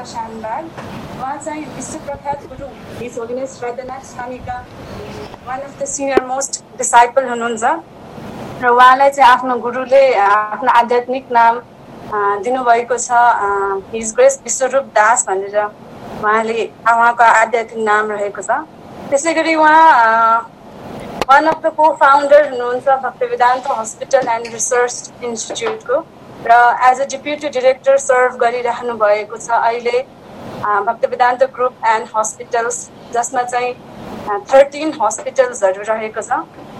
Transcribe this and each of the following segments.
शानबाग उहाँ चाहिँ विश्वप्रख्यात गुरु हिज होलिनेस श्रद्धनाथ स्वामीका one of the senior most disciple हुनुहुन्छ र उहाँलाई चाहिँ आफ्नो गुरुले आफ्नो आध्यात्मिक नाम दिनुभएको छ हिज ग्रेस विश्वरूप दास भनेर उहाँको आध्यात्मिक नाम रहेको छ। त्यसै गरी उहाँ वान अफ द को-फाउन्डर हुनुहुन्छ भक्तिवेदान्त हस्पिटल एन्ड रिसर्च इन्स्टिच्युटको र as a deputy director serve गरिरहनु भएको छ अहिले भक्तिवेदान्त ग्रुप एन्ड हस्पिटल्स जसमा चाहिँ 13 हस्पिटल्सहरू रहेको छ।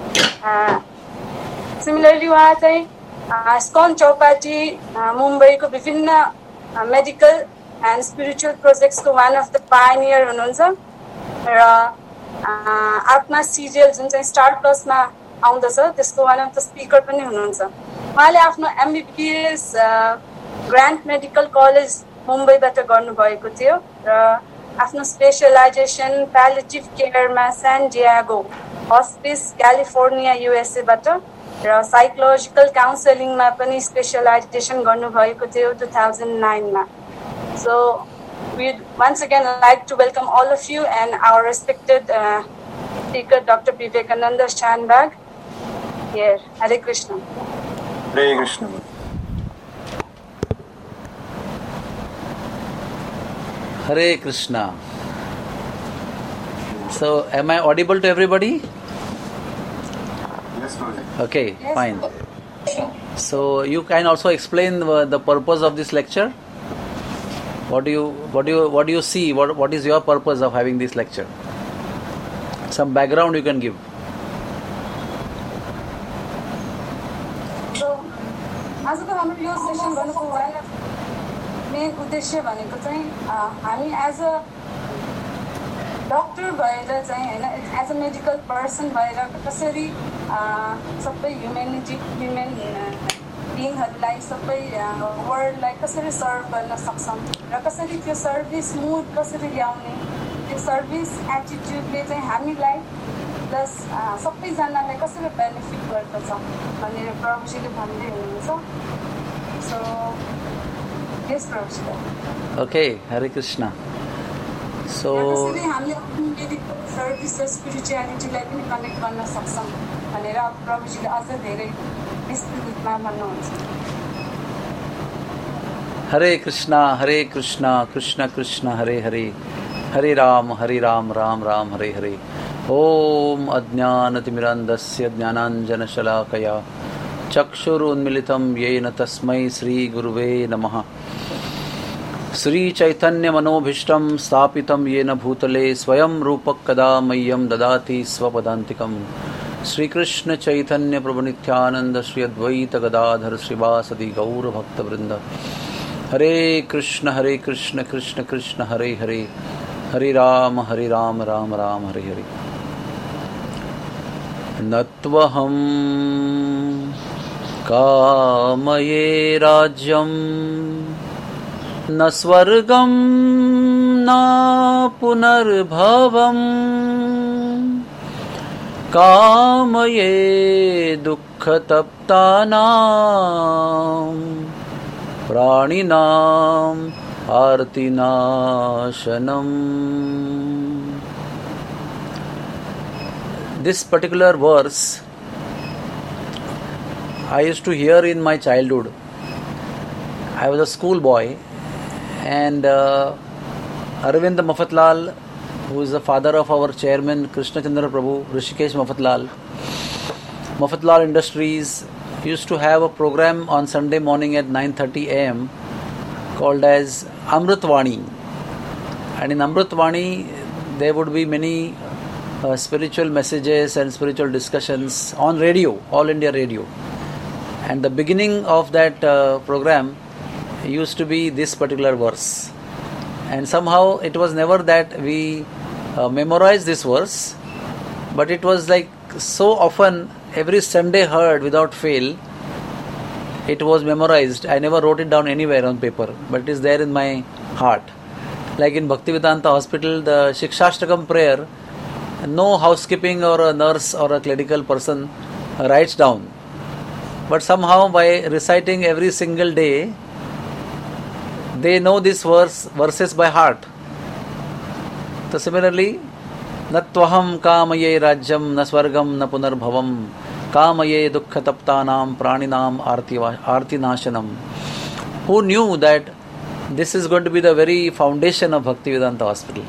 सिमिलरली उहाँ चाहिँ स्कन चौपाटी मुम्बईको विभिन्न मेडिकल एन्ड स्पिरिचुअल प्रोजेक्ट्सको वान अफ द पायनियर हुनुहुन्छ र आत्मा सिरियल जुन चाहिँ स्टार प्लसमा आउँदछ त्यसको वान अफ द स्पिकर पनि हुनुहुन्छ। उहाँले आफ्नो एमबिबिएस ग्रान्ड मेडिकल कलेज मुम्बईबाट गर्नुभएको थियो र आफ्नो स्पेसलाइजेसन प्यालिएटिभ केयरमा सान डिएगो हस्पिस क्यालिफोर्निया युएसएबाट र साइकोलोजिकल काउन्सिलिङमा पनि स्पेसलाइजेसन गर्नुभएको थियो 2009 मा। So we'd once again like to welcome all of you and our respected speaker Dr. Vivekananda Shanbag here. Hare Krishna. Hare Krishna. Hare Krishna. So am I audible to everybody? Yes, Guruji. Okay, Yes. fine. So you can also explain the purpose of this lecture. What do you see? What is your purpose of having this lecture? Some background you can give. So आजको हाम्रो यो session गर्नुको main उद्देश्य भनेको चाहिँ हामी as a doctor भएर चाहिँ हैन एज अ मेडिकल पर्सन भएर कसरी सबै ह्युमन बिइङहरूलाई सबै वर्ल्डलाई कसरी सर्भ गर्न सक्छौँ र कसरी त्यो सर्भिस मुड कसरी ल्याउने त्यो सर्भिस एटिट्युडले चाहिँ हामीलाई प्लस सबैजनालाई कसरी बेनिफिट गर्दछ भनेर प्रभुजीले भन्दै हुनुहुन्छ। सो यस Prabhuji. Okay, Hare Krishna. So कसरी हामीले आफ्नो मेडिकल सर्भिस र स्पिरिचुअलिटीलाई पनि कनेक्ट गर्न सक्छौँ भनेर प्रभुजीले अझ धेरै विस्तृत रूपमा भन्नुहुन्छ। Hare Krishna, Krishna Krishna, Hare Hare, Hare Ram, Ram Ram, Hare Hare. Om Ajnanatimmirandasya Jnananjanashalakaya Chakshurunmilitam Yena Tasmai Sri Guruve Namaha. Sri Chaitanya Manobhishtam Stapitam Yena Bhutale Swayam Rupak Kada Mayyam Dadati Swapadantikam. Sri Krishna Chaitanya Prabhu Nityananda Sri Advaita Gadadhar Srivasadi Gaura Bhakta Vrinda. Hare Krishna Krishna Krishna Hare Hare, Hare Ram Ram Ram Hare Hare. Natvaham Kamaye Rajyam Na Swargam Na Punarbhavam Kamaye Dukkhataptanam Praninam Artinashanam. This particular verse I used to hear in my childhood. I was a schoolboy, and Arvind Mafatlal, who is the father of our chairman Krishna Chandra Prabhu, Rishikesh Mafatlal Industries, used to have a program on Sunday morning at 9:30 a.m. called as Amritvani. And in Amritvani there would be many spiritual messages and spiritual discussions on radio, All India Radio. And the beginning of that program used to be this particular verse. And somehow it was never that we memorized this verse, but it was like so often every Sunday heard without fail. It was memorized. I never wrote it down anywhere on paper, but it is there in my heart. Like in Bhaktivedanta Hospital, the Shikshashtakam prayer, no housekeeping or a nurse or a clerical person writes down. But somehow by reciting every single day, they know these verses by heart. So similarly, Natvaham kamaye rajyam na swargam na punarbhavam kamaye dukkha taptanam praninam arti nashanam. Who knew that this is going to be the very foundation of Bhaktivedanta Hospital?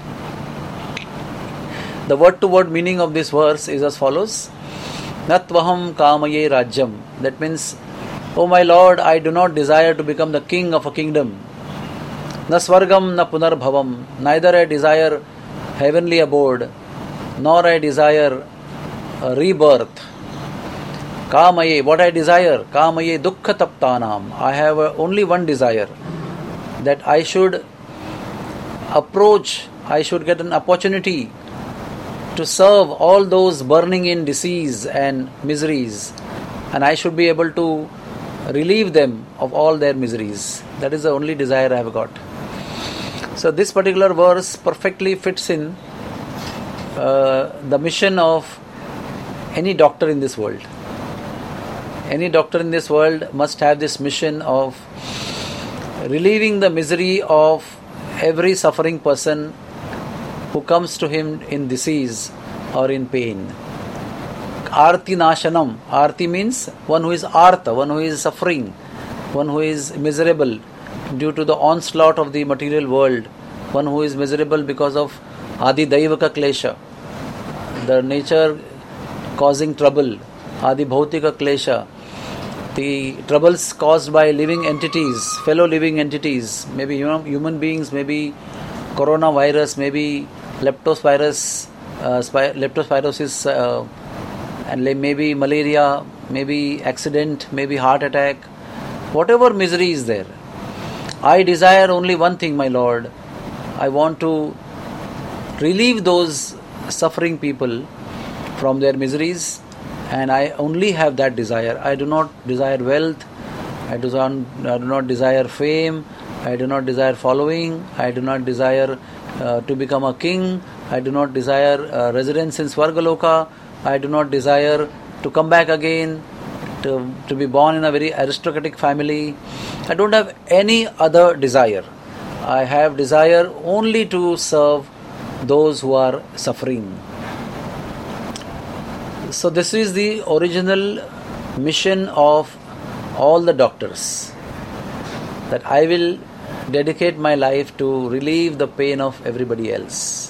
The word-to-word meaning of this verse is as follows. Natvaham kamaye rajyam. That means, O my Lord, I do not desire to become the king of a kingdom. Na swargam na punarbhavam. Neither I desire heavenly abode, nor I desire a rebirth. Kamaye, what I desire? Kamaye dukkha taptanam. I have only one desire, that I should approach, I should get an opportunity to serve all those burning in disease and miseries, and I should be able to relieve them of all their miseries. That is the only desire I have got. So this particular verse perfectly fits in the mission of any doctor in this world. Any doctor in this world must have this mission of relieving the misery of every suffering person who comes to him in disease or in pain. Arti nashanam. Arti means one who is artha, one who is suffering, one who is miserable due to the onslaught of the material world, one who is miserable because of adi daivaka klesha, the nature causing trouble, adi bhautika klesha, the troubles caused by living entities, fellow living entities, maybe human beings, maybe coronavirus, maybe leptospirosis, and maybe malaria, maybe accident, maybe heart attack, whatever misery is there. I desire only one thing, my Lord. I want to relieve those suffering people from their miseries, and I only have that desire. I do not desire wealth, I do not desire fame, I do not desire following, I do not desire to become a king, I do not desire residence in Swargaloka, I do not desire to come back again, to be born in a very aristocratic family. I don't have any other desire. I have desire only to serve those who are suffering. So this is the original mission of all the doctors, that I will dedicate my life to relieve the pain of everybody else.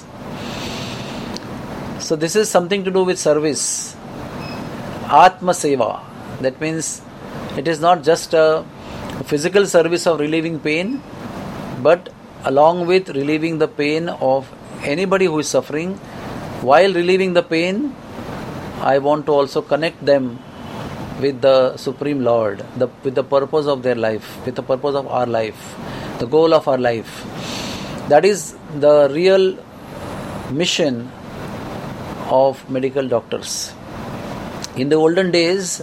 So this is something to do with service. Atma Seva. That means it is not just a physical service of relieving pain, but along with relieving the pain of anybody who is suffering, while relieving the pain, I want to also connect them with the Supreme Lord, with the purpose of their life, with the purpose of our life, the goal of our life. That is the real mission of medical doctors. In the olden days,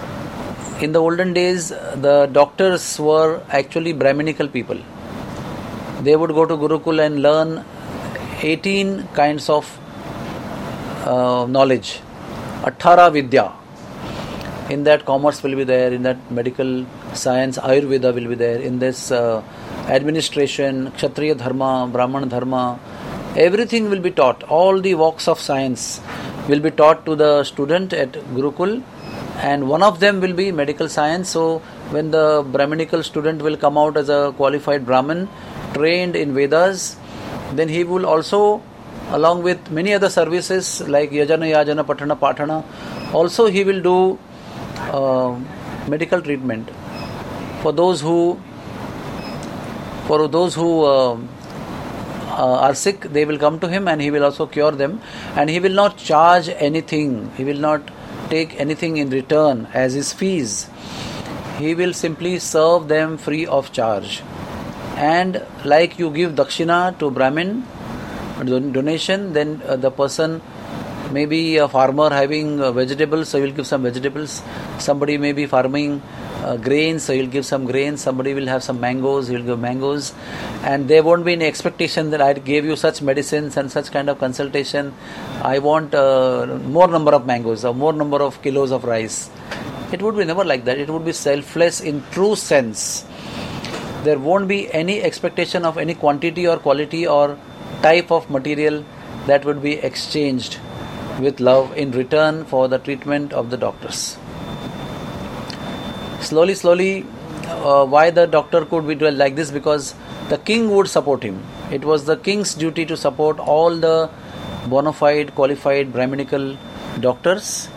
the doctors were actually Brahminical people. They would go to Gurukul and learn 18 kinds of knowledge. 18 Vidya. In that, commerce will be there, in that medical science, Ayurveda will be there, in this administration, Kshatriya Dharma, Brahmana Dharma, everything will be taught. All the walks of science will be taught to the student at Gurukul, and one of them will be medical science. So when the Brahminical student will come out as a qualified Brahmin, trained in Vedas, then he will also, along with many other services like Yajana, Yajana, Patana, Patana, also he will do medical treatment for those who are sick. They will come to him and he will also cure them, and he will not charge anything. He will not take anything in return as his fees. He will simply serve them free of charge. And like you give dakshina to Brahmin, donation, then the person may be a farmer having vegetables, so he will give some vegetables. Somebody may be farming grains, so he will give some grains. Somebody will have some mangoes, he will give mangoes. And there won't be any expectation that I gave you such medicines and such kind of consultation. I want more number of mangoes or more number of kilos of rice. It would be never like that. It would be selfless in true sense. there won't be any expectation of any quantity or quality or type of material that would be exchanged with love in return for the treatment of the doctors. Slowly, why the doctor could be doing like this? Because the king would support him. It was the king's duty to support all the bona fide, qualified, Brahminical doctors,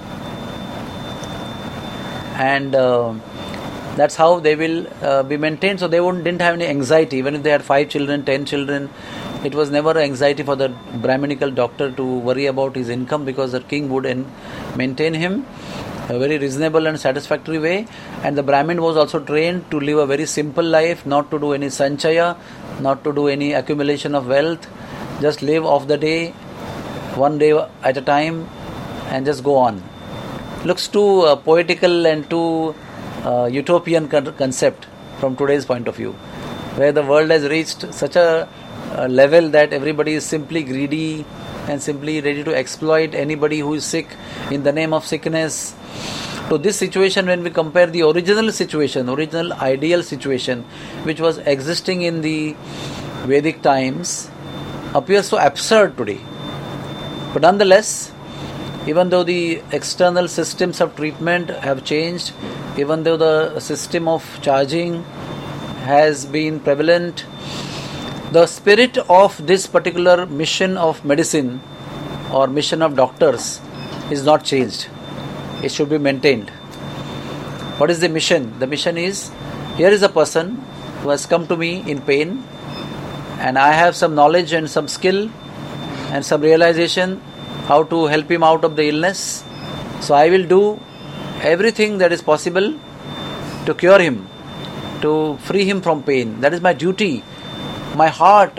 and that's how they will be maintained. So they didn't have any anxiety. Even if they had 5 children, 10 children, it was never anxiety for the Brahminical doctor to worry about his income, because the king would maintain him a very reasonable and satisfactory way. And the Brahmin was also trained to live a very simple life, not to do any sanchaya, not to do any accumulation of wealth, just live off the day, one day at a time, and just go on. Looks too poetical and too utopian concept from today's point of view, where the world has reached such a level that everybody is simply greedy and simply ready to exploit anybody who is sick in the name of sickness. To this situation, when we compare the original ideal situation, which was existing in the Vedic times, appears so absurd today. But nonetheless, even though the external systems of treatment have changed, even though the system of charging has been prevalent, the spirit of this particular mission of medicine or mission of doctors is not changed. It should be maintained. What is the mission? The mission is, here is a person who has come to me in pain, and I have some knowledge and some skill and some realization how to help him out of the illness. So I will do everything that is possible to cure him, to free him from pain. That is my duty. My heart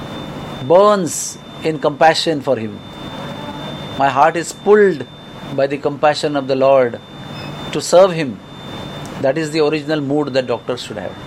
burns in compassion for him. My heart is pulled by the compassion of the Lord to serve him. That is the original mood that doctors should have.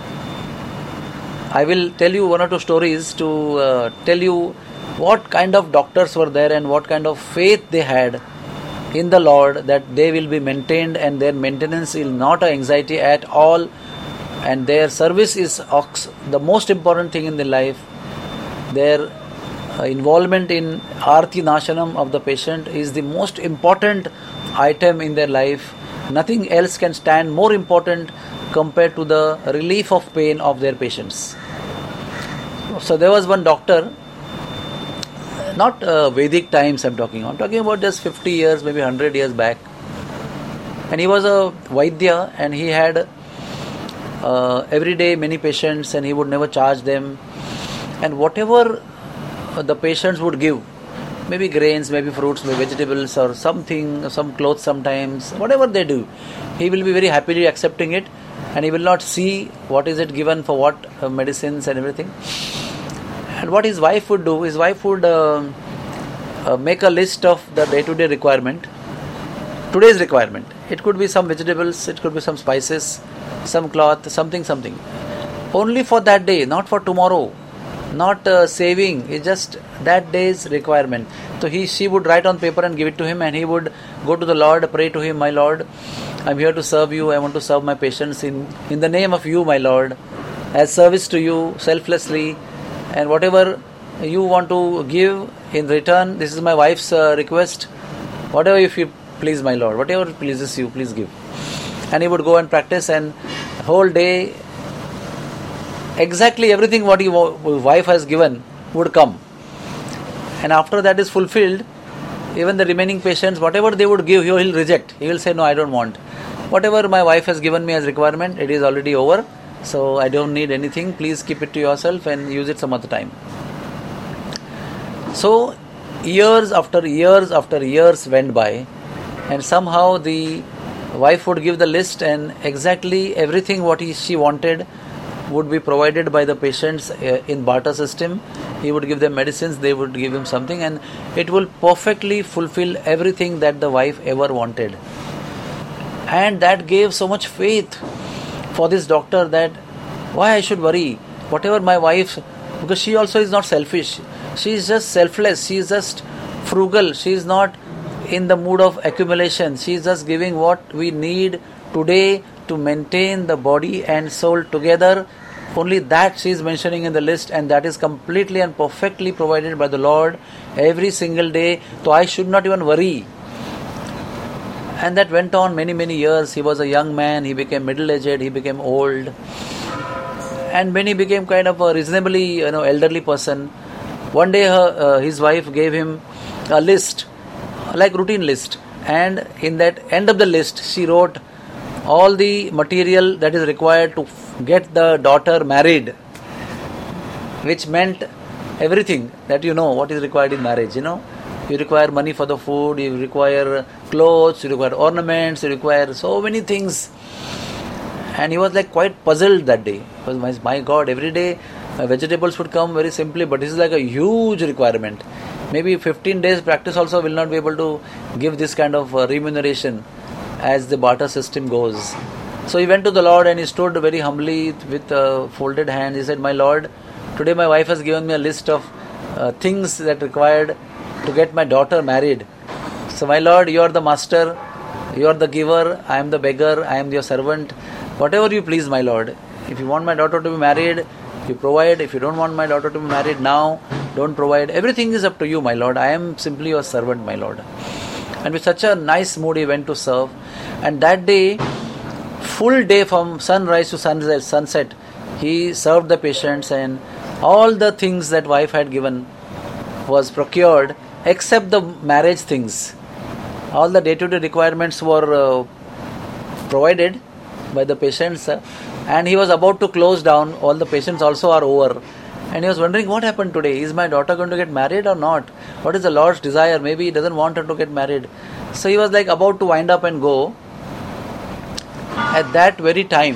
I will tell you one or two stories to tell you what kind of doctors were there and what kind of faith they had in the Lord, that they will be maintained and their maintenance is not an anxiety at all, and their service is the most important thing in their life. Their involvement in Arti Nashanam of the patient is the most important item in their life. Nothing else can stand more important compared to the relief of pain of their patients. So there was one doctor, not Vedic times I'm talking about just 50 years, maybe 100 years back. And he was a Vaidya, and he had every day many patients, and he would never charge them. And whatever the patients would give, maybe grains, maybe fruits, maybe vegetables or something, some clothes sometimes, whatever they do, he will be very happily accepting it, and he will not see what is it given for what medicines and everything. And what his wife would do, his wife would make a list of the day-to-day requirement, today's requirement. It could be some vegetables, it could be some spices, some cloth, something. Only for that day, not for tomorrow. Not saving, it's just that day's requirement. So she would write on paper and give it to him, and he would go to the Lord, pray to him, my Lord, I'm here to serve you, I want to serve my patients in the name of you, my Lord, as service to you, selflessly, and whatever you want to give in return, this is my wife's request, whatever if you please, my Lord, whatever pleases you, please give. And he would go and practice, and whole day exactly everything what his wife has given would come. And after that is fulfilled, even the remaining patients, whatever they would give, he will reject. He will say, no, I don't want. Whatever my wife has given me as requirement, it is already over. So I don't need anything. Please keep it to yourself and use it some other time. So years after years went by, and somehow the wife would give the list, and exactly everything what she wanted would be provided by the patients in barter system. He would give them medicines, they would give him something, and it will perfectly fulfill everything that the wife ever wanted. And that gave so much faith for this doctor that why I should worry, whatever my wife, because she also is not selfish, she is just selfless, she is just frugal, she is not in the mood of accumulation, she is just giving what we need today to maintain the body and soul together only that she is mentioning in the list, and that is completely and perfectly provided by the Lord every single day, so I should not even worry. And that went on many years. He was a young man, he became middle-aged, he became old, and when he became kind of a reasonably elderly person, one day his wife gave him a list, like routine list, and in that end of the list she wrote all the material that is required to get the daughter married, which meant everything that what is required in marriage. You require money for the food, you require clothes, you require ornaments, you require so many things. And he was like quite puzzled that day, because my God, every day vegetables would come very simply, but this is like a huge requirement. Maybe 15 days practice also will not be able to give this kind of remuneration as the barter system goes. So he went to the Lord and he stood very humbly with folded hands. He said, "My Lord, today my wife has given me a list of things that required to get my daughter married. So my Lord, you are the master, you are the giver, I am the beggar, I am your servant. Whatever you please, my Lord. If you want my daughter to be married, you provide. If you don't want my daughter to be married now, don't provide. Everything is up to you, my Lord. I am simply your servant, my Lord." And with such a nice mood he went to serve. And that day, full day from sunrise to sunset, he served the patients, and all the things that wife had given was procured except the marriage things. All the day-to-day requirements were provided by the patients, and he was about to close down. All the patients also are over, and he was wondering, what happened today? Is my daughter going to get married or not? What is the Lord's desire? Maybe he doesn't want her to get married. So he was like about to wind up and go. At that very time,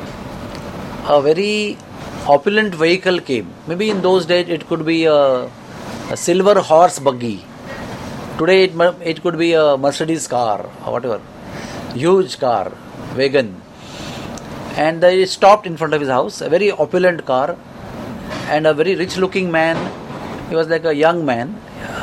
a very opulent vehicle came. Maybe in those days it could be a silver horse buggy. Today it could be a Mercedes car or whatever, huge car, wagon. And it stopped in front of his house, a very opulent car, and a very rich looking man. He was like a young man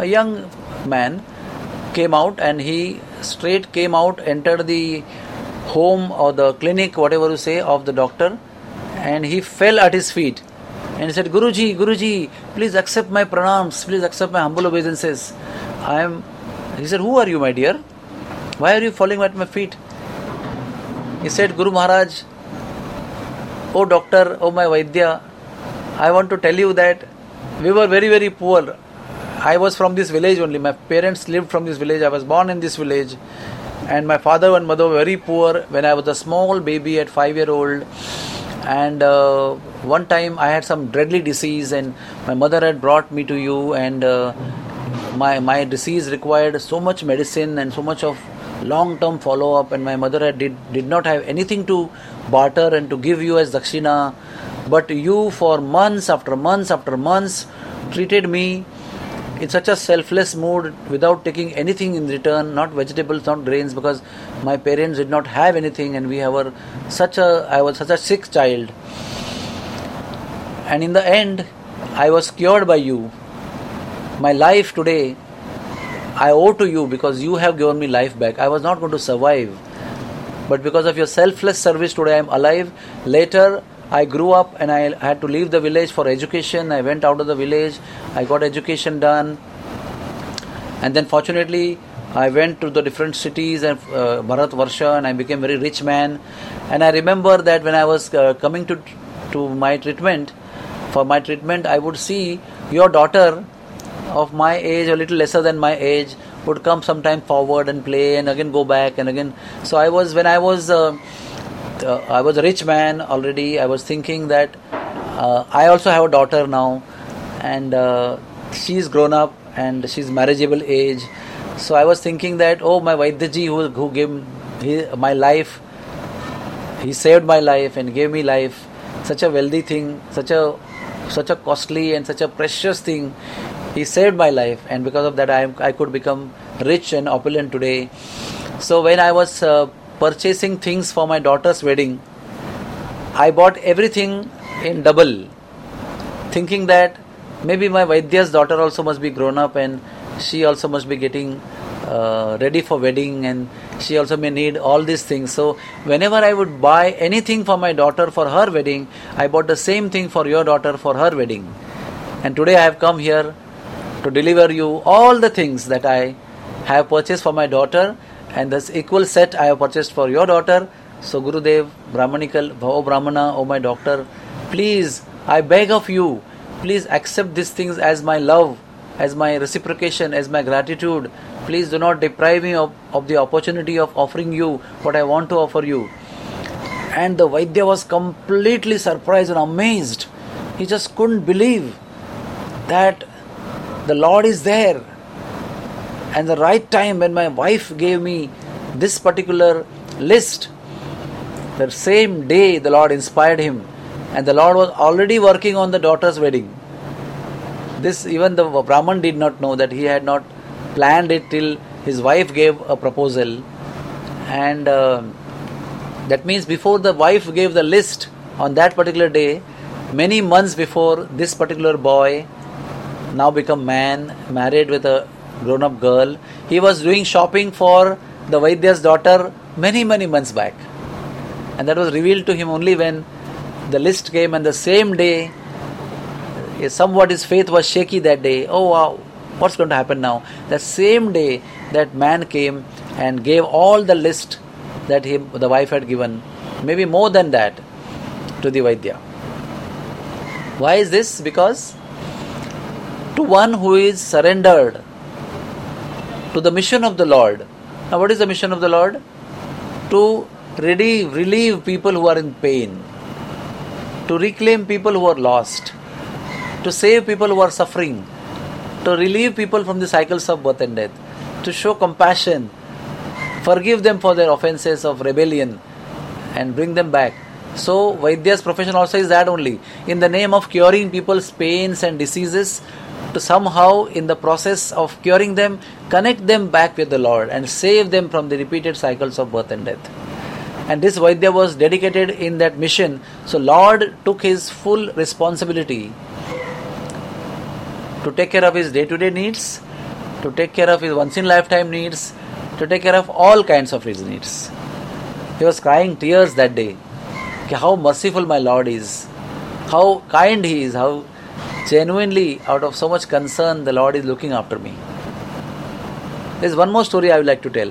came out, and he straight came out, entered the home or the clinic, whatever you say, of the doctor, and he fell at his feet and he said, Guruji, please accept my pranams, please accept my humble obeisances. He said, "Who are you, my dear? Why are you falling at my feet?" He said, "Guru Maharaj, oh doctor, oh my Vaidya, I want to tell you that we were very poor. I was from this village only. My parents lived from this village. I was born in this village. And my father and mother were very poor when I was a small baby at 5-year-old. And one time I had some deadly disease, and my mother had brought me to you, and my disease required so much medicine and so much of long-term follow-up, and my mother did not have anything to barter and to give you as dakshina. But you, for months after months, treated me in such a selfless mood without taking anything in return, not vegetables, not grains, because my parents did not have anything, and I was such a sick child. And in the end, I was cured by you. My life today, I owe to you, because you have given me life back. I was not going to survive, but because of your selfless service today I am alive. Later I grew up and I had to leave the village for education. I went out of the village, I got education done, and then fortunately I went to the different cities and Bharatvarsha, and I became a very rich man. And I remember that when I was coming to my treatment, for my treatment, I would see your daughter of my age, a little lesser than my age, would come sometime forward and play and again go back and again. So I was a rich man already. I was thinking that I also have a daughter now, and she's grown up and she's marriageable age. So I was thinking that, oh, my Vaidyaji who gave my life, he saved my life and gave me life, such a wealthy thing, such a costly and such a precious thing. He saved my life, and because of that I could become rich and opulent today. So when I was purchasing things for my daughter's wedding, I bought everything in double, thinking that maybe my Vaidya's daughter also must be grown up and she also must be getting ready for wedding, and She also may need all these things. So whenever I would buy anything for my daughter for her wedding, I bought the same thing for your daughter for her wedding. And today I have come here to deliver you all the things that I have purchased for my daughter, and this equal set I have purchased for your daughter. So Gurudev, Brahmanikal, O Brahmana, O my doctor, please, I beg of you, please accept these things as my love, as my reciprocation, as my gratitude. Please do not deprive me of the opportunity of offering you what I want to offer you. And the Vaidya was completely surprised and amazed. He just couldn't believe that the Lord is there. And the right time when my wife gave me this particular list, the same day the Lord inspired him, and the Lord was already working on the daughter's wedding. This even the Brahman did not know, that he had not planned it till his wife gave a proposal. And that means before the wife gave the list on that particular day, many months before, this particular boy, now become man, married with a grown-up girl, he was doing shopping for the Vaidya's daughter many months back. And that was revealed to him only when the list came, and the same day, somewhat his faith was shaky that day. Oh wow, what's going to happen now? That same day, that man came and gave all the list that the wife had given, maybe more than that, to the Vaidya. Why is this? Because to one who is surrendered to the mission of the Lord. Now what is the mission of the Lord? To relieve people who are in pain, to reclaim people who are lost, to save people who are suffering, to relieve people from the cycles of birth and death, to show compassion, forgive them for their offenses of rebellion and bring them back. So Vaidya's profession also is that only, in the name of curing people's pains and diseases, to somehow in the process of curing them, connect them back with the Lord and save them from the repeated cycles of birth and death. And this Vaidya was dedicated in that mission. So Lord took his full responsibility to take care of his day-to-day needs, to take care of his once-in-lifetime needs, to take care of all kinds of his needs. He was crying tears that day. How merciful my Lord is, how kind he is, how genuinely out of so much concern the Lord is looking after me. There is one more story I would like to tell.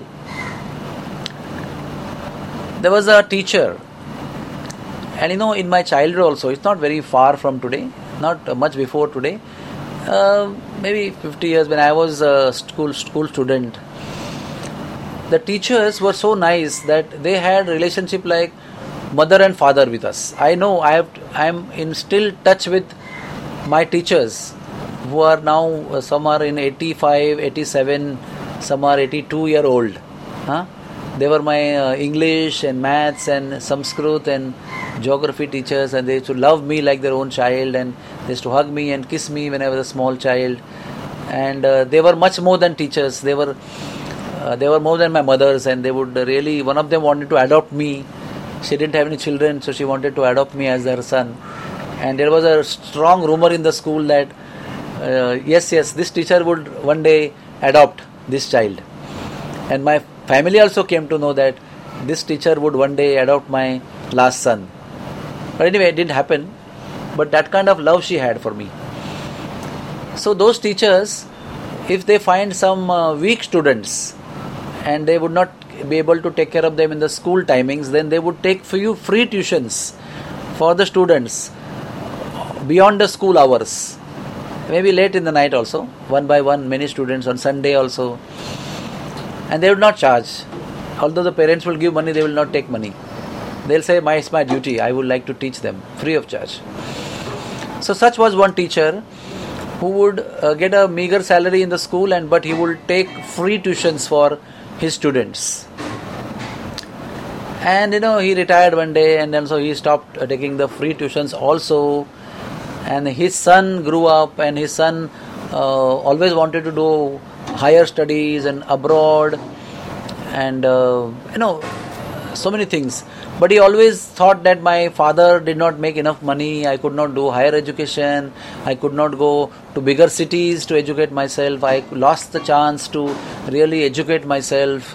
There was a teacher, and in my childhood also, it's not very far from today, not much before today, maybe 50 years when I was a school student, the teachers were so nice that they had relationship like mother and father with us. I know I am in still touch with my teachers who are now, some are in 85, 87, some are 82-year-old. They were my English and maths and Sanskrit and geography teachers, and they used to love me like their own child, and they used to hug me and kiss me when I was a small child. And they were much more than teachers. They were more than my mothers, and they would really, one of them wanted to adopt me. She didn't have any children, so she wanted to adopt me as her son. And there was a strong rumor in the school that yes, this teacher would one day adopt this child. And my family also came to know that this teacher would one day adopt my last son. But anyway, it didn't happen. But that kind of love she had for me. So those teachers, if they find some weak students and they would not be able to take care of them in the school timings, then they would take few free tuitions for the students beyond the school hours. Maybe late in the night also, one by one, many students on Sunday also. And they would not charge. Although the parents will give money, they will not take money. They'll say, it's my duty, I would like to teach them, free of charge. So such was one teacher who would get a meager salary in the school, but he would take free tuitions for his students. And he retired one day, and then so he stopped taking the free tuitions also. And his son grew up, and his son always wanted to do higher studies and abroad, and so many things. But he always thought that my father did not make enough money, I could not do higher education, I could not go to bigger cities to educate myself, I lost the chance to really educate myself.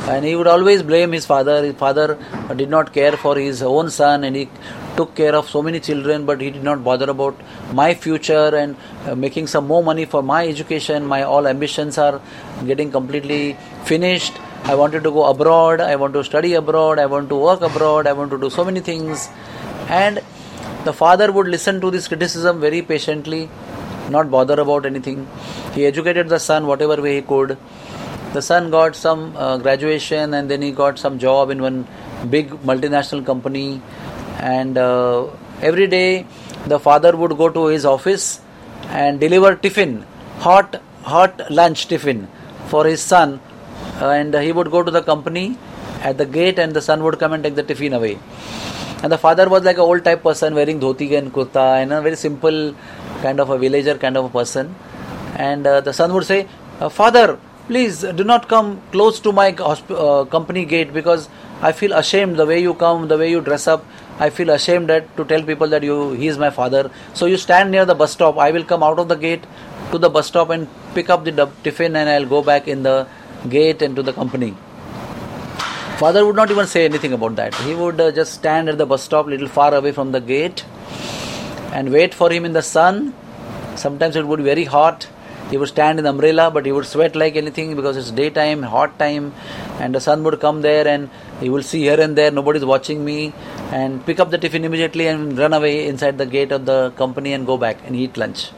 And he would always blame his father. His father did not care for his own son, and he took care of so many children, but he did not bother about my future and making some more money for my education. My all ambitions are getting completely finished. I wanted to go abroad, I want to study abroad, I want to work abroad, I want to do so many things. And the father would listen to this criticism very patiently, not bother about anything. He educated the son whatever way he could. The son got some graduation, and then he got some job in one big multinational company. And every day the father would go to his office and deliver tiffin, hot lunch tiffin for his son. And he would go to the company at the gate, and the son would come and take the tiffin away. And the father was like an old type person, wearing dhoti and kurta, and a very simple kind of a villager kind of a person. And the son would say, "Father, please do not come close to my company gate, because I feel ashamed the way you come, the way you dress up. I feel ashamed to tell people that he is my father. So you stand near the bus stop. I will come out of the gate to the bus stop and pick up the tiffin, and I'll go back in the gate and to the company." Father would not even say anything about that. He would just stand at the bus stop, little far away from the gate, and wait for him in the sun. Sometimes it would be very hot. He would stand in the umbrella, but he would sweat like anything because it's daytime, hot time, and the sun would come there, and he will see here and there, nobody's watching me, and pick up the tiffin immediately and run away inside the gate of the company and go back and eat lunch.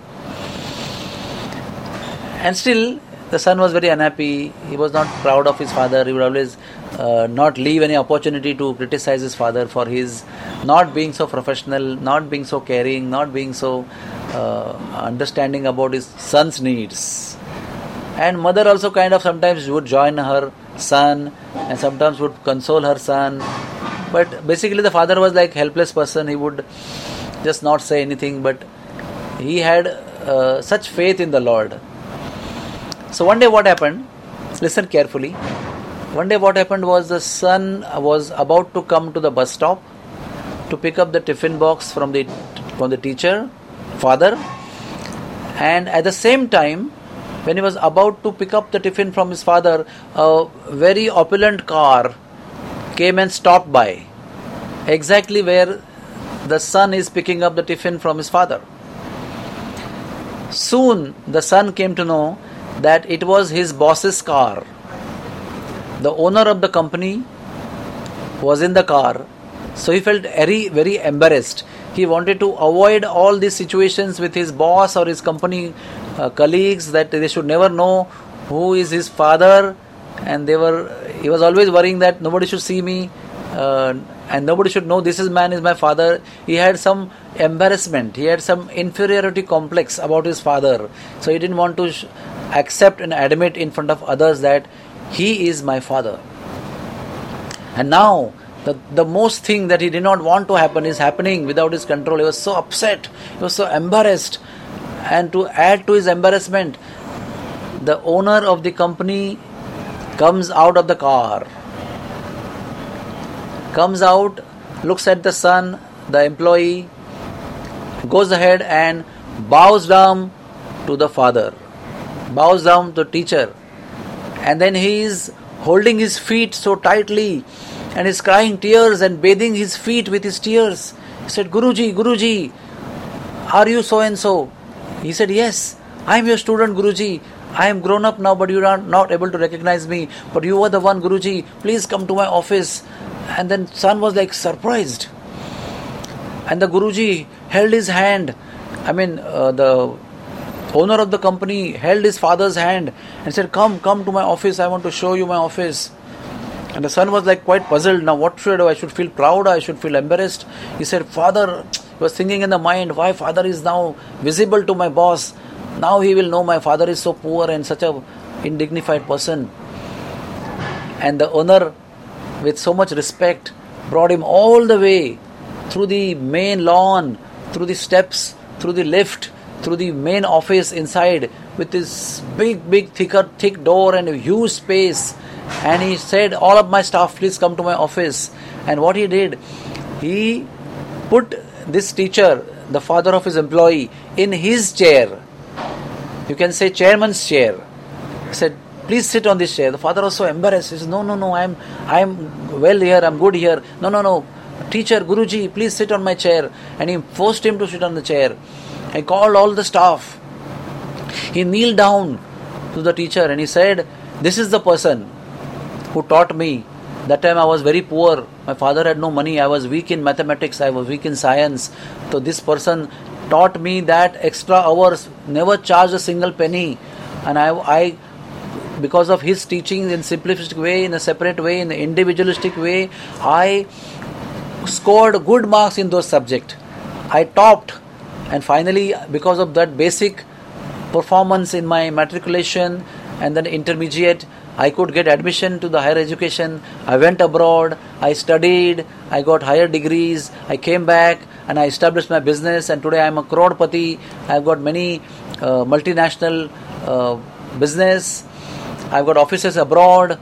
And still, the son was very unhappy. He was not proud of his father. He would always not leave any opportunity to criticize his father for his not being so professional, not being so caring, not being so understanding about his son's needs. And mother also kind of sometimes would join her son and sometimes would console her son. But basically the father was like helpless person. He would just not say anything, but he had such faith in the Lord. So one day what happened, listen carefully. One day what happened was the son was about to come to the bus stop to pick up the tiffin box from the teacher, father. And at the same time, when he was about to pick up the tiffin from his father, a very opulent car came and stopped by, exactly where the son is picking up the tiffin from his father. Soon the son came to know that it was his boss's car. The owner of the company was in the car, so he felt very, very embarrassed. He wanted to avoid all these situations with his boss or his company colleagues, that they should never know who is his father, and he was always worrying that nobody should see me and nobody should know this man is my father. He had some embarrassment, he had some inferiority complex about his father, so he didn't want to accept and admit in front of others that he is my father. And now the most thing that he did not want to happen is happening without his control. He was so upset, he was so embarrassed. And to add to his embarrassment, the owner of the company comes out of the car, comes out, looks at the son, the employee, goes ahead and bows down to the father, bows down to the teacher, and then he is holding his feet so tightly and is crying tears and bathing his feet with his tears. He said, Guruji, are you so and so? He said, yes, I am your student, Guruji. I am grown up now, but you are not able to recognize me. But you are the one, Guruji. Please come to my office. And then son was like surprised. And the Guruji held his hand. The owner of the company held his father's hand and said, come to my office. I want to show you my office. And the son was like quite puzzled. Now what should I do? I should feel proud? I should feel embarrassed? He said, Father, he was thinking in the mind, why father is now visible to my boss? Now he will know my father is so poor and such a indignified person. And the owner, with so much respect, brought him all the way through the main lawn, through the steps, through the lift, through the main office inside, with this big thick door and a huge space. And he said, all of my staff, please come to my office. And what he did, he put this teacher, the father of his employee, in his chair. You can say chairman's chair. He said, please sit on this chair. The father was so embarrassed. He said, no, I am well here, I'm good here. No, teacher, Guruji, please sit on my chair. And he forced him to sit on the chair. I called all the staff. He kneeled down to the teacher and he said, this is the person who taught me. That time I was very poor. My father had no money. I was weak in mathematics. I was weak in science. So this person taught me that extra hours, never charged a single penny. And I because of his teaching in simplistic way, in a separate way, in an individualistic way, I scored good marks in those subjects. I topped. And finally, because of that basic performance in my matriculation and then intermediate, I could get admission to the higher education. I went abroad, I studied, I got higher degrees, I came back and I established my business, and today I am a crorepati. I have got many multinational business. I have got offices abroad.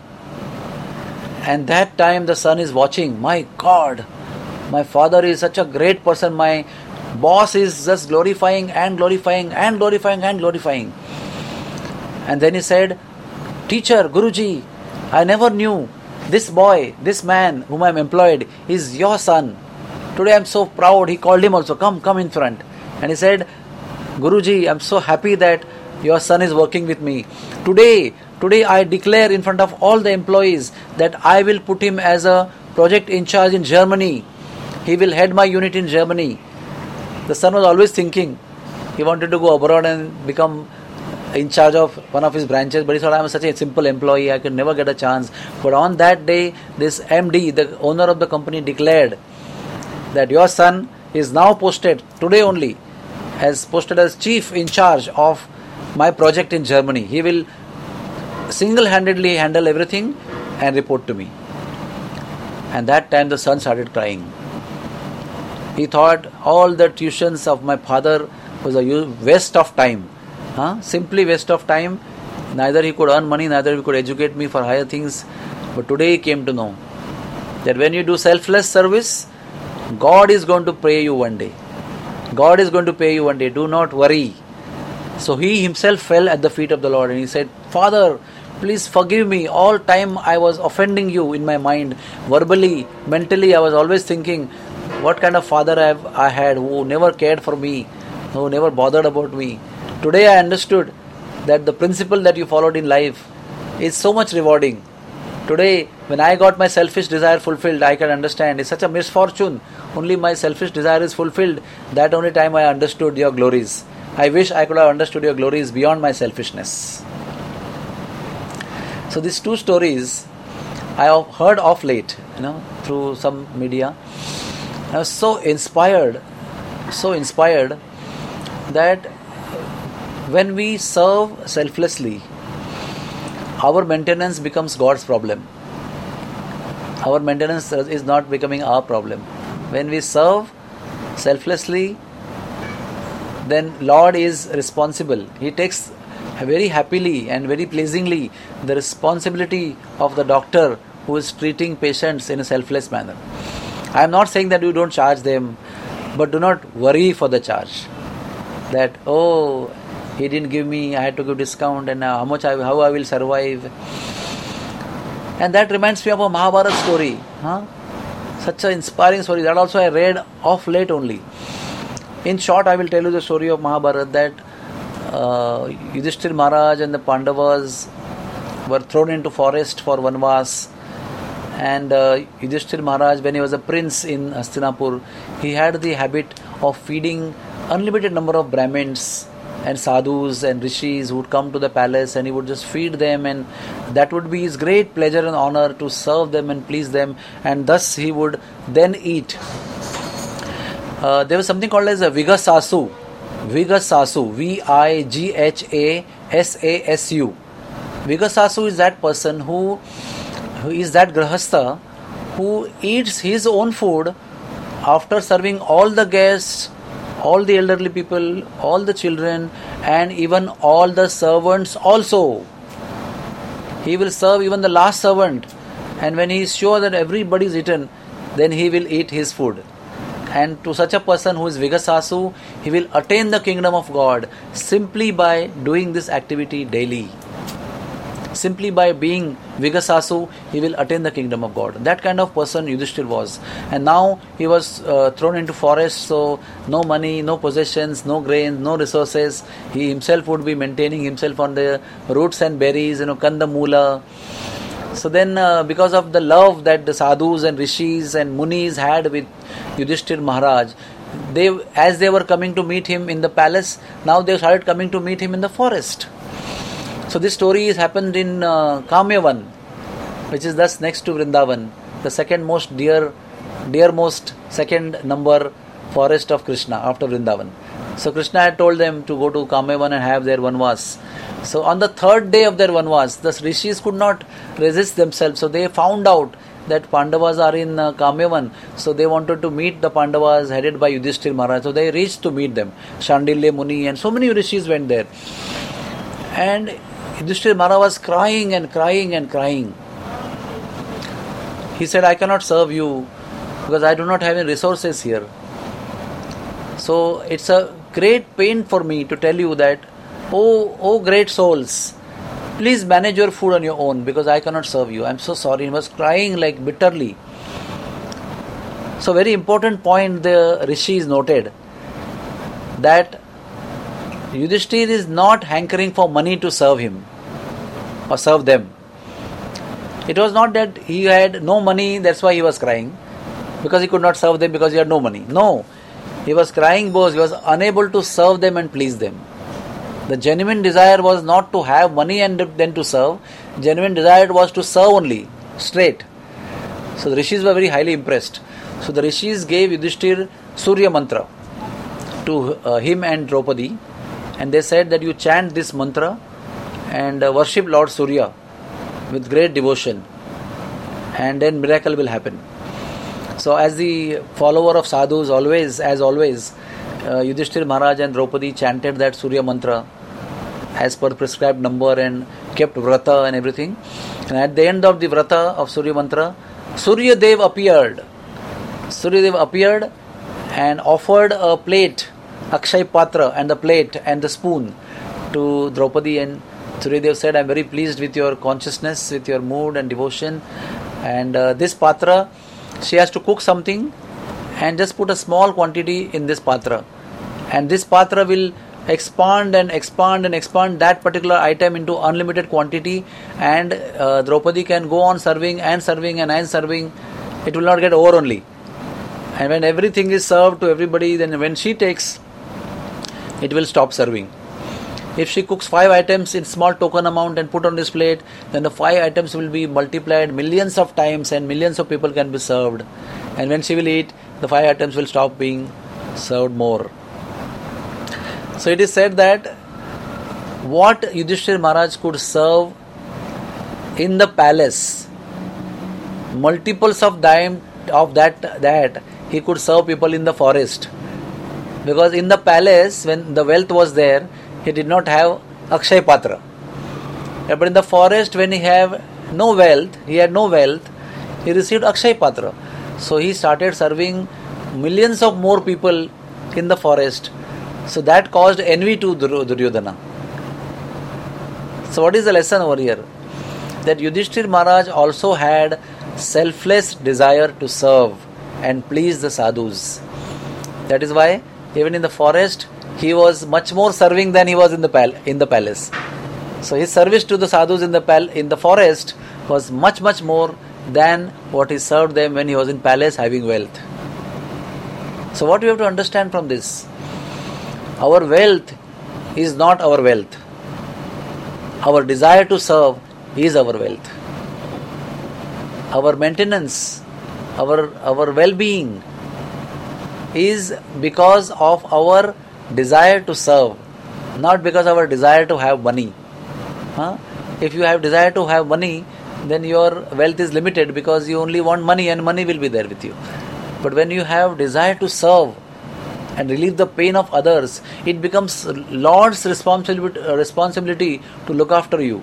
And that time the son is watching. My God, my father is such a great person. My boss is just glorifying and glorifying and glorifying and glorifying. And then he said, teacher, Guruji, I never knew this boy, this man whom I am employed is your son. Today I am so proud. He called him also, come in front. And he said, Guruji, I am so happy that your son is working with me. Today I declare in front of all the employees that I will put him as a project in charge in Germany. He will head my unit in Germany. The son was always thinking he wanted to go abroad and become in charge of one of his branches, but he thought, I am such a simple employee, I could never get a chance. But on that day, this MD, the owner of the company, declared that your son is now posted, today only, as posted as chief in charge of my project in Germany. He will single-handedly handle everything and report to me. And that time the son started crying. He thought all the tuitions of my father was a waste of time. Simply waste of time. Neither he could earn money, neither he could educate me for higher things. But today he came to know that when you do selfless service, God is going to pay you one day. God is going to pay you one day. Do not worry. So he himself fell at the feet of the Lord and he said, Father, please forgive me. All time I was offending you in my mind. Verbally, mentally, I was always thinking, what kind of father I had who never cared for me, who never bothered about me. Today I understood that the principle that you followed in life is so much rewarding. Today, when I got my selfish desire fulfilled, I can understand. It's such a misfortune. Only my selfish desire is fulfilled. That only time I understood your glories. I wish I could have understood your glories beyond my selfishness. So these two stories I have heard of late, through some media. I was so inspired that when we serve selflessly, our maintenance becomes God's problem. Our maintenance is not becoming our problem. When we serve selflessly, then Lord is responsible. He takes very happily and very pleasingly the responsibility of the doctor who is treating patients in a selfless manner. I am not saying that you don't charge them, but do not worry for the charge. That, he didn't give me, I had to give discount, and now how I will survive. And that reminds me of a Mahabharata story. Such an inspiring story. That also I read of late only. In short, I will tell you the story of Mahabharata, that Yudhishthir Maharaj and the Pandavas were thrown into forest for Vanvas. And Yudhishthir Maharaj, when he was a prince in Hastinapur, he had the habit of feeding unlimited number of Brahmins and sadhus and rishis who would come to the palace, and he would just feed them, and that would be his great pleasure and honor to serve them and please them, and thus he would then eat. There was something called as a Vigasasu. Vigasasu, Vighasasu. Vigasasu is that person who is that grahastha who eats his own food after serving all the guests, all the elderly people, all the children, and even all the servants also. He will serve even the last servant, and when he is sure that everybody is eaten, then he will eat his food. And to such a person who is Vigasasu, he will attain the kingdom of God simply by doing this activity daily. Simply by being Vigasasu, he will attain the kingdom of God. That kind of person Yudhishthir was. And now he was thrown into forest, so no money, no possessions, no grain, no resources. He himself would be maintaining himself on the roots and berries, kanda mula. So then, because of the love that the sadhus and rishis and munis had with Yudhishthir Maharaj, as they were coming to meet him in the palace, now they started coming to meet him in the forest. So this story has happened in Kamyavan, which is thus next to Vrindavan, the second most dearmost second number forest of Krishna after Vrindavan. So Krishna had told them to go to Kamyavan and have their vanvas. So on the third day of their vanvas, the rishis could not resist themselves. So they found out that Pandavas are in Kamyavan. So they wanted to meet the Pandavas headed by Yudhishthir Maharaj. So they reached to meet them. Shandilya Muni and so many rishis went there. And Yudhishthir Maharaj was crying and crying and crying. He said, I cannot serve you because I do not have any resources here. So it's a great pain for me to tell you that, oh great souls, please manage your food on your own because I cannot serve you. I'm so sorry. He was crying like bitterly. So very important point the rishis noted, that Yudhishthir is not hankering for money to serve him or serve them. It was not that he had no money, that's why he was crying, because he could not serve them because he had no money. No, he was crying because he was unable to serve them and please them. The genuine desire was not to have money and then to serve. Genuine desire was to serve only, straight. So the rishis were very highly impressed. So the rishis gave Yudhishthir Surya mantra to him and Draupadi. And they said that you chant this mantra and worship Lord Surya with great devotion, and then miracle will happen. So as the follower of sadhus, as always, Yudhishthir Maharaj and Draupadi chanted that Surya mantra as per prescribed number and kept vrata and everything. And at the end of the vrata of Surya mantra, Surya Dev appeared. Surya Dev appeared and offered a plate, Akshay Patra, and the plate and the spoon to Draupadi, and Surya Dev said, I am very pleased with your consciousness, with your mood and devotion, and this Patra, she has to cook something and just put a small quantity in this Patra, and this Patra will expand and expand and expand that particular item into unlimited quantity, and Draupadi can go on serving and serving and serving. It will not get over only. And when everything is served to everybody, then when she takes, it will stop serving. If she cooks 5 items in small token amount and put on this plate, then the 5 items will be multiplied millions of times and millions of people can be served. And when she will eat, the 5 items will stop being served more. So it is said that what Yudhishthir Maharaj could serve in the palace, multiples of that he could serve people in the forest. Because in the palace, when the wealth was there, he did not have Akshay Patra. But in the forest, when he had no wealth, he received Akshay Patra. So he started serving millions of more people in the forest. So that caused envy to Duryodhana. So what is the lesson over here? That Yudhishthir Maharaj also had selfless desire to serve and please the sadhus. That is why even in the forest, he was much more serving than he was in the palace. So his service to the sadhus in the forest was much more than what he served them when he was in palace having wealth. So what we have to understand from this? Our wealth is not our wealth. Our desire to serve is our wealth. Our maintenance, our well-being is because of our desire to serve, not because of our desire to have money. If you have desire to have money, then your wealth is limited because you only want money and money will be there with you. But when you have desire to serve and relieve the pain of others, it becomes Lord's responsibility to look after you.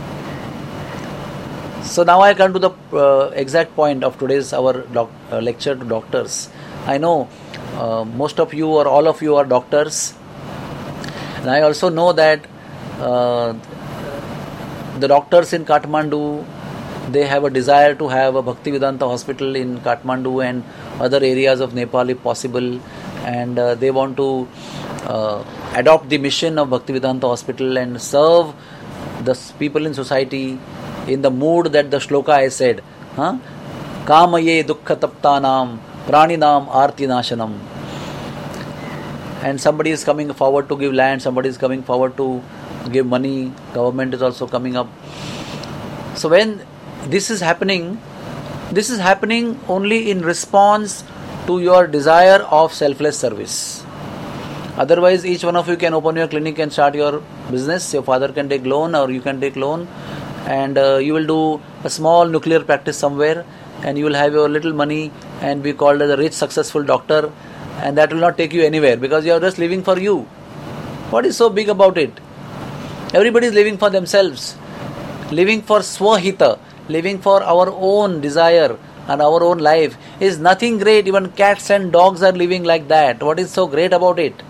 So now I come to the exact point of today's our lecture to doctors. I know most of you or all of you are doctors, and I also know that the doctors in Kathmandu, they have a desire to have a Bhaktivedanta hospital in Kathmandu and other areas of Nepal if possible, and they want to adopt the mission of Bhaktivedanta hospital and serve the people in society in the mood that the shloka I said, Kamaye dukkha taptanam praninam arti nashanam. And somebody is coming forward to give land, somebody is coming forward to give money, government is also coming up. So when this is happening only in response to your desire of selfless service. Otherwise, each one of you can open your clinic and start your business. Your father can take loan or you can take loan, and you will do a small nuclear practice somewhere, and you will have your little money and be called as a rich, successful doctor, and that will not take you anywhere because you are just living for you. What is so big about it? Everybody is living for themselves, living for swahita, living for our own desire and our own life is nothing great. Even cats and dogs are living like that. What is so great about it?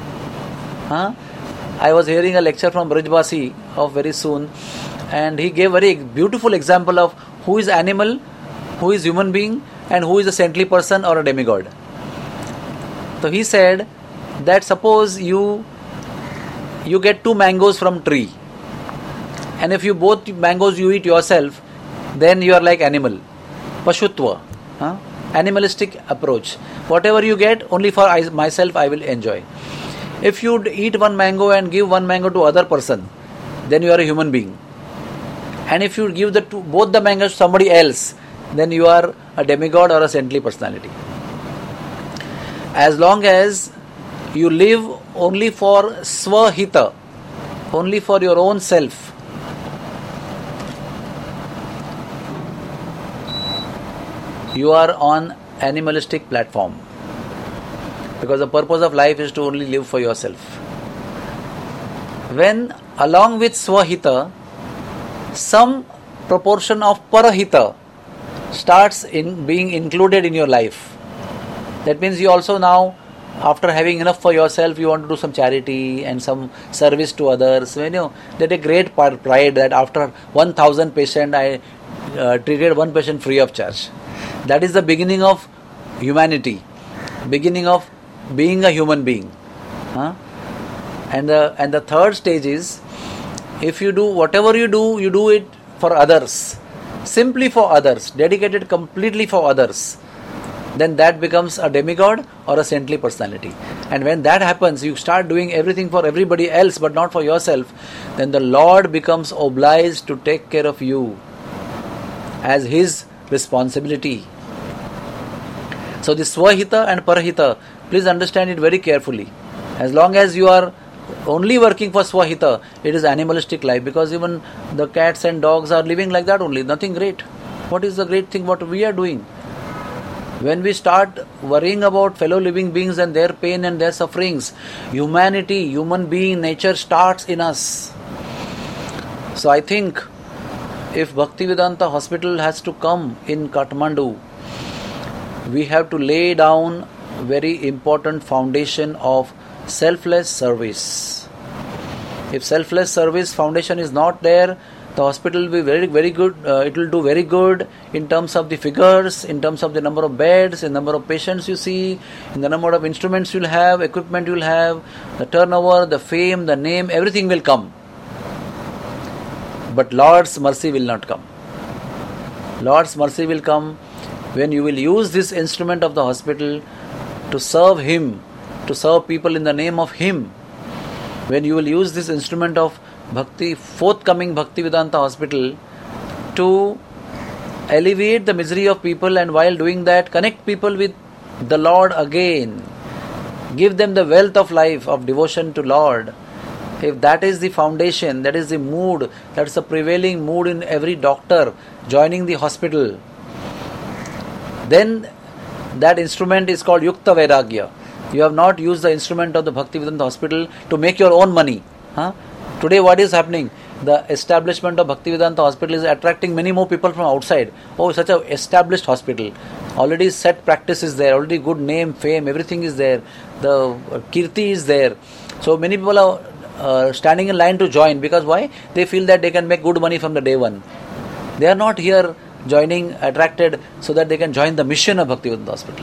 I was hearing a lecture from Brijbasi of very soon, and he gave very beautiful example of who is animal, who is human being, and who is a saintly person or a demigod. So he said that suppose you get 2 mangoes from tree, and if you both mangoes you eat yourself, then you are like animal, pashutva, animalistic approach. Whatever you get, only for myself I will enjoy. If you eat 1 mango and give 1 mango to other person, then you are a human being. And if you give both the mangoes to somebody else, then you are a demigod or a saintly personality. As long as you live only for swahita, only for your own self, you are on animalistic platform, because the purpose of life is to only live for yourself. When along with swahita, some proportion of parahita starts in being included in your life, that means you also now, after having enough for yourself, you want to do some charity and some service to others. They take great pride that after 1,000 patients, I treated 1 patient free of charge. That is the beginning of humanity, beginning of being a human being. And the third stage is, if you do whatever you do it for others, simply for others, dedicated completely for others, then that becomes a demigod or a saintly personality. And when that happens, you start doing everything for everybody else but not for yourself, then the Lord becomes obliged to take care of you as His responsibility. So this swahita and parahita, please understand it very carefully. As long as you are only working for swahita, it is animalistic life, because even the cats and dogs are living like that only, nothing great. What is the great thing what we are doing? When we start worrying about fellow living beings and their pain and their sufferings, humanity, human being, nature starts in us. So I think if Bhaktivedanta hospital has to come in Kathmandu, we have to lay down very important foundation of selfless service. If selfless service foundation is not there, the hospital will be very, very good. It will do very good in terms of the figures, in terms of the number of beds, in number of patients you see, in the number of instruments you'll have, equipment you'll have, the turnover, the fame, the name, everything will come. But Lord's mercy will not come. Lord's mercy will come when you will use this instrument of the hospital to serve Him, to serve people in the name of Him. When you will use this instrument of forthcoming Bhaktivedanta hospital to alleviate the misery of people, and while doing that, connect people with the Lord again. Give them the wealth of life, of devotion to Lord. If that is the foundation, that is the mood, that's the prevailing mood in every doctor joining the hospital, then that instrument is called Yukta Vairagya. You have not used the instrument of the Bhaktivedanta hospital to make your own money. Today what is happening? The establishment of Bhaktivedanta hospital is attracting many more people from outside. Oh, such an established hospital. Already set practice is there, already good name, fame, everything is there. The kirti is there. So many people are standing in line to join, because why? They feel that they can make good money from the day one. They are not here joining, attracted so that they can join the mission of Bhaktivedanta Hospital.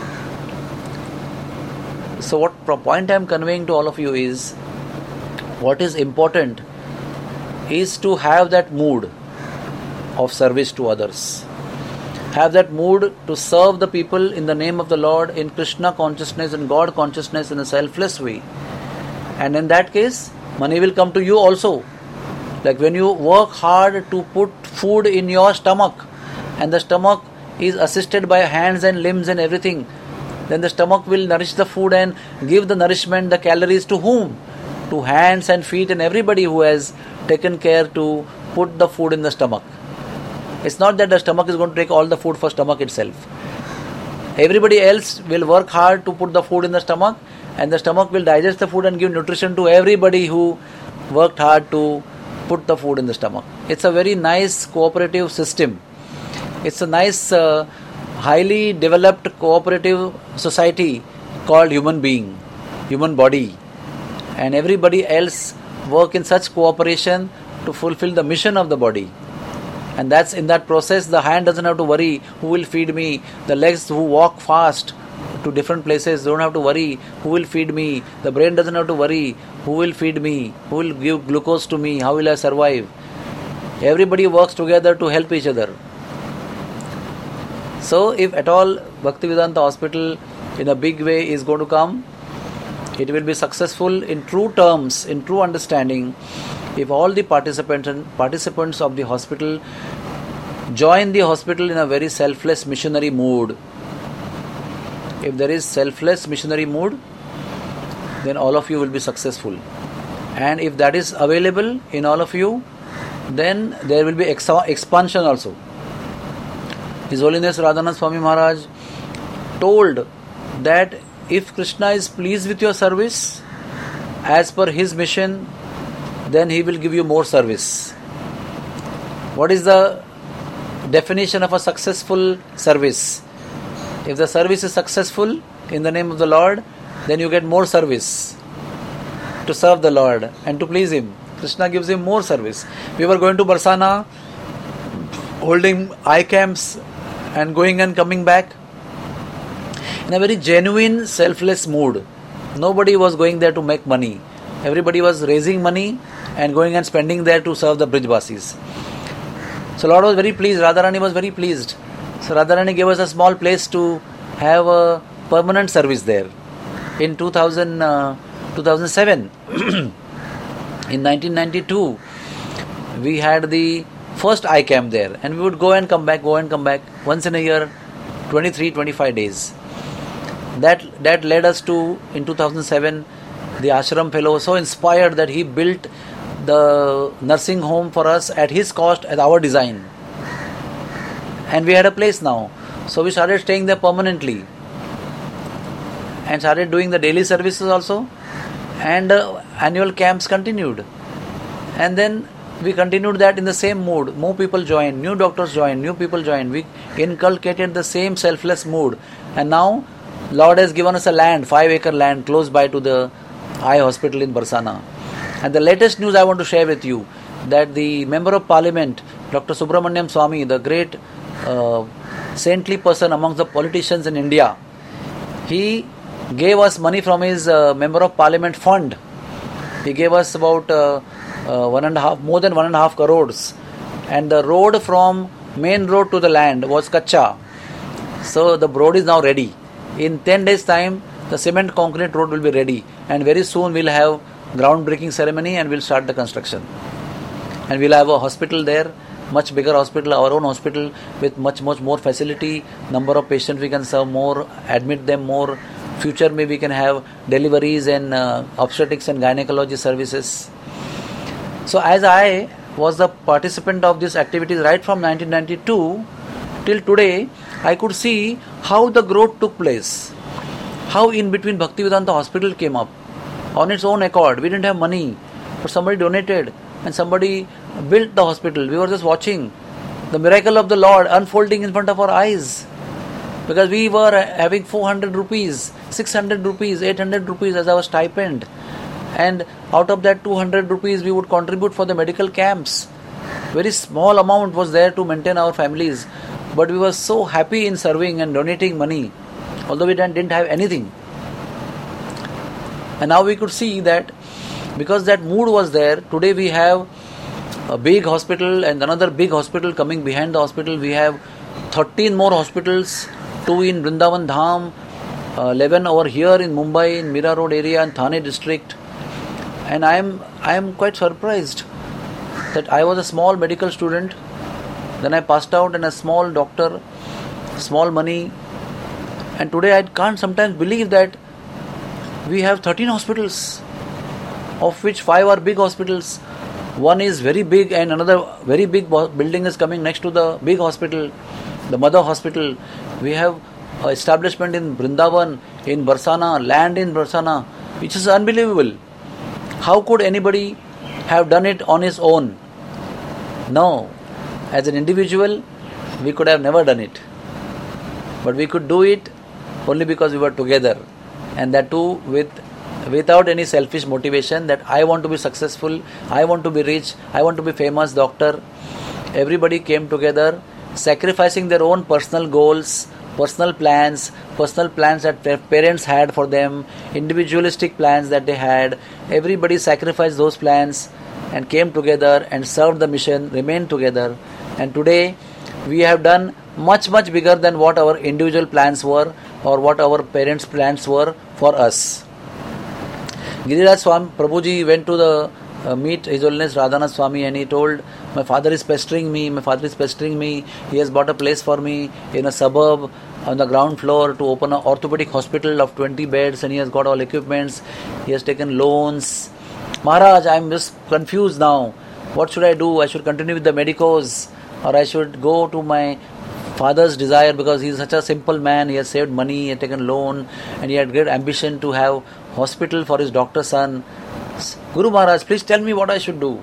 So what point I am conveying to all of you is, what is important is to have that mood of service to others. Have that mood to serve the people in the name of the Lord, in Krishna consciousness and God consciousness, in a selfless way. And in that case, money will come to you also. Like when you work hard to put food in your stomach, and the stomach is assisted by hands and limbs and everything, then the stomach will nourish the food and give the nourishment, the calories to whom? To hands and feet and everybody who has taken care to put the food in the stomach. It's not that the stomach is going to take all the food for stomach itself. Everybody else will work hard to put the food in the stomach, and the stomach will digest the food and give nutrition to everybody who worked hard to put the food in the stomach. It's a very nice cooperative system. It's a nice, highly developed cooperative society called human being, human body. And everybody else work in such cooperation to fulfill the mission of the body. And that's in that process, the hand doesn't have to worry who will feed me. The legs who walk fast to different places don't have to worry who will feed me. The brain doesn't have to worry who will feed me, who will give glucose to me, how will I survive. Everybody works together to help each other. So if at all Bhaktivedanta Hospital in a big way is going to come, it will be successful in true terms, in true understanding, if all the participants of the hospital join the hospital in a very selfless missionary mood. If there is selfless missionary mood, then all of you will be successful. And if that is available in all of you, then there will be expansion also. His Holiness Radhanand Swami Maharaj told that if Krishna is pleased with your service, as per his mission, then he will give you more service. What is the definition of a successful service? If the service is successful in the name of the Lord, then you get more service to serve the Lord and to please him. Krishna gives him more service. We were going to Barsana, holding eye camps and going and coming back in a very genuine, selfless mood. Nobody was going there to make money. Everybody was raising money and going and spending there to serve the Brijvasis. So Lord was very pleased. Radharani was very pleased. So Radharani gave us a small place to have a permanent service there. In 2007, in 1992, we had the first eye camp there, and we would go and come back once in a year, 23-25 days. That led us to, in 2007, the ashram fellow was so inspired that he built the nursing home for us at his cost, at our design. And we had a place now. So we started staying there permanently and started doing the daily services also, and annual camps continued. And then we continued that in the same mood. More people joined, new doctors joined, new people joined. We inculcated the same selfless mood. And now Lord has given us a land, 5-acre land close by to the eye hospital in Barsana. And the latest news I want to share with you, that the Member of Parliament, Dr. Subramaniam Swamy, the great saintly person amongst the politicians in India, he gave us money from his Member of Parliament fund. He gave us about more than 1.5 crores. And the road from main road to the land was Kacha. So the road is now ready. In 10 days time, the cement concrete road will be ready. And very soon we'll have groundbreaking ceremony and we'll start the construction. And we'll have a hospital there, much bigger hospital, our own hospital with much more facility, number of patients we can serve more, admit them more. Future maybe we can have deliveries and obstetrics and gynecology services. So as I was the participant of these activities right from 1992 till today, I could see how the growth took place. How in between Bhaktivedanta Hospital came up on its own accord. We didn't have money, but somebody donated and somebody built the hospital. We were just watching the miracle of the Lord unfolding in front of our eyes. Because we were having 400 rupees, 600 rupees, 800 rupees as our stipend. And out of that 200 rupees we would contribute for the medical camps. Very small amount was there to maintain our families. But we were so happy in serving and donating money, although we didn't have anything. And now we could see that because that mood was there, today we have a big hospital and another big hospital coming behind the hospital. We have 13 more hospitals, 2 in Vrindavan Dham, 11 over here in Mumbai, in Mira Road area and Thane district. And I am quite surprised that I was a small medical student, then I passed out and a small doctor, small money, and today I can't sometimes believe that we have 13 hospitals, of which 5 are big hospitals. One is very big and another very big building is coming next to the big hospital, the mother hospital. We have establishment in Vrindavan, in Barsana, land in Barsana, which is unbelievable. How could anybody have done it on his own? No. As an individual, we could have never done it. But we could do it only because we were together. And that too without any selfish motivation that I want to be successful, I want to be rich, I want to be famous doctor. Everybody came together, sacrificing their own personal goals, personal plans that their parents had for them, individualistic plans that they had. Everybody sacrificed those plans and came together and served the mission, remained together. And today we have done much bigger than what our individual plans were or what our parents' plans were for us. Giriraj Swami Prabhuji went to the meet His Holiness Radhanath Swami and he told, my father is pestering me, he has bought a place for me in a suburb on the ground floor to open an orthopedic hospital of 20 beds and he has got all equipments, he has taken loans. Maharaj, I am just confused now. What should I do? I should continue with the medicos or I should go to my father's desire because he is such a simple man, he has saved money, he has taken loan and he had great ambition to have hospital for his doctor son. Guru Maharaj, please tell me what I should do.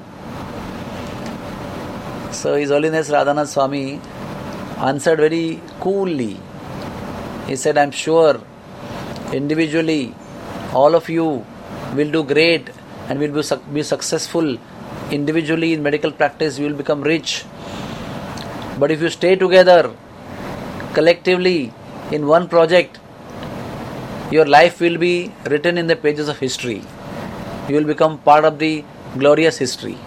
So His Holiness Radhanath Swami answered very coolly. He said, I am sure individually all of you will do great and will be successful. Individually in medical practice you will become rich. But if you stay together collectively in one project, your life will be written in the pages of history. You will become part of the glorious history.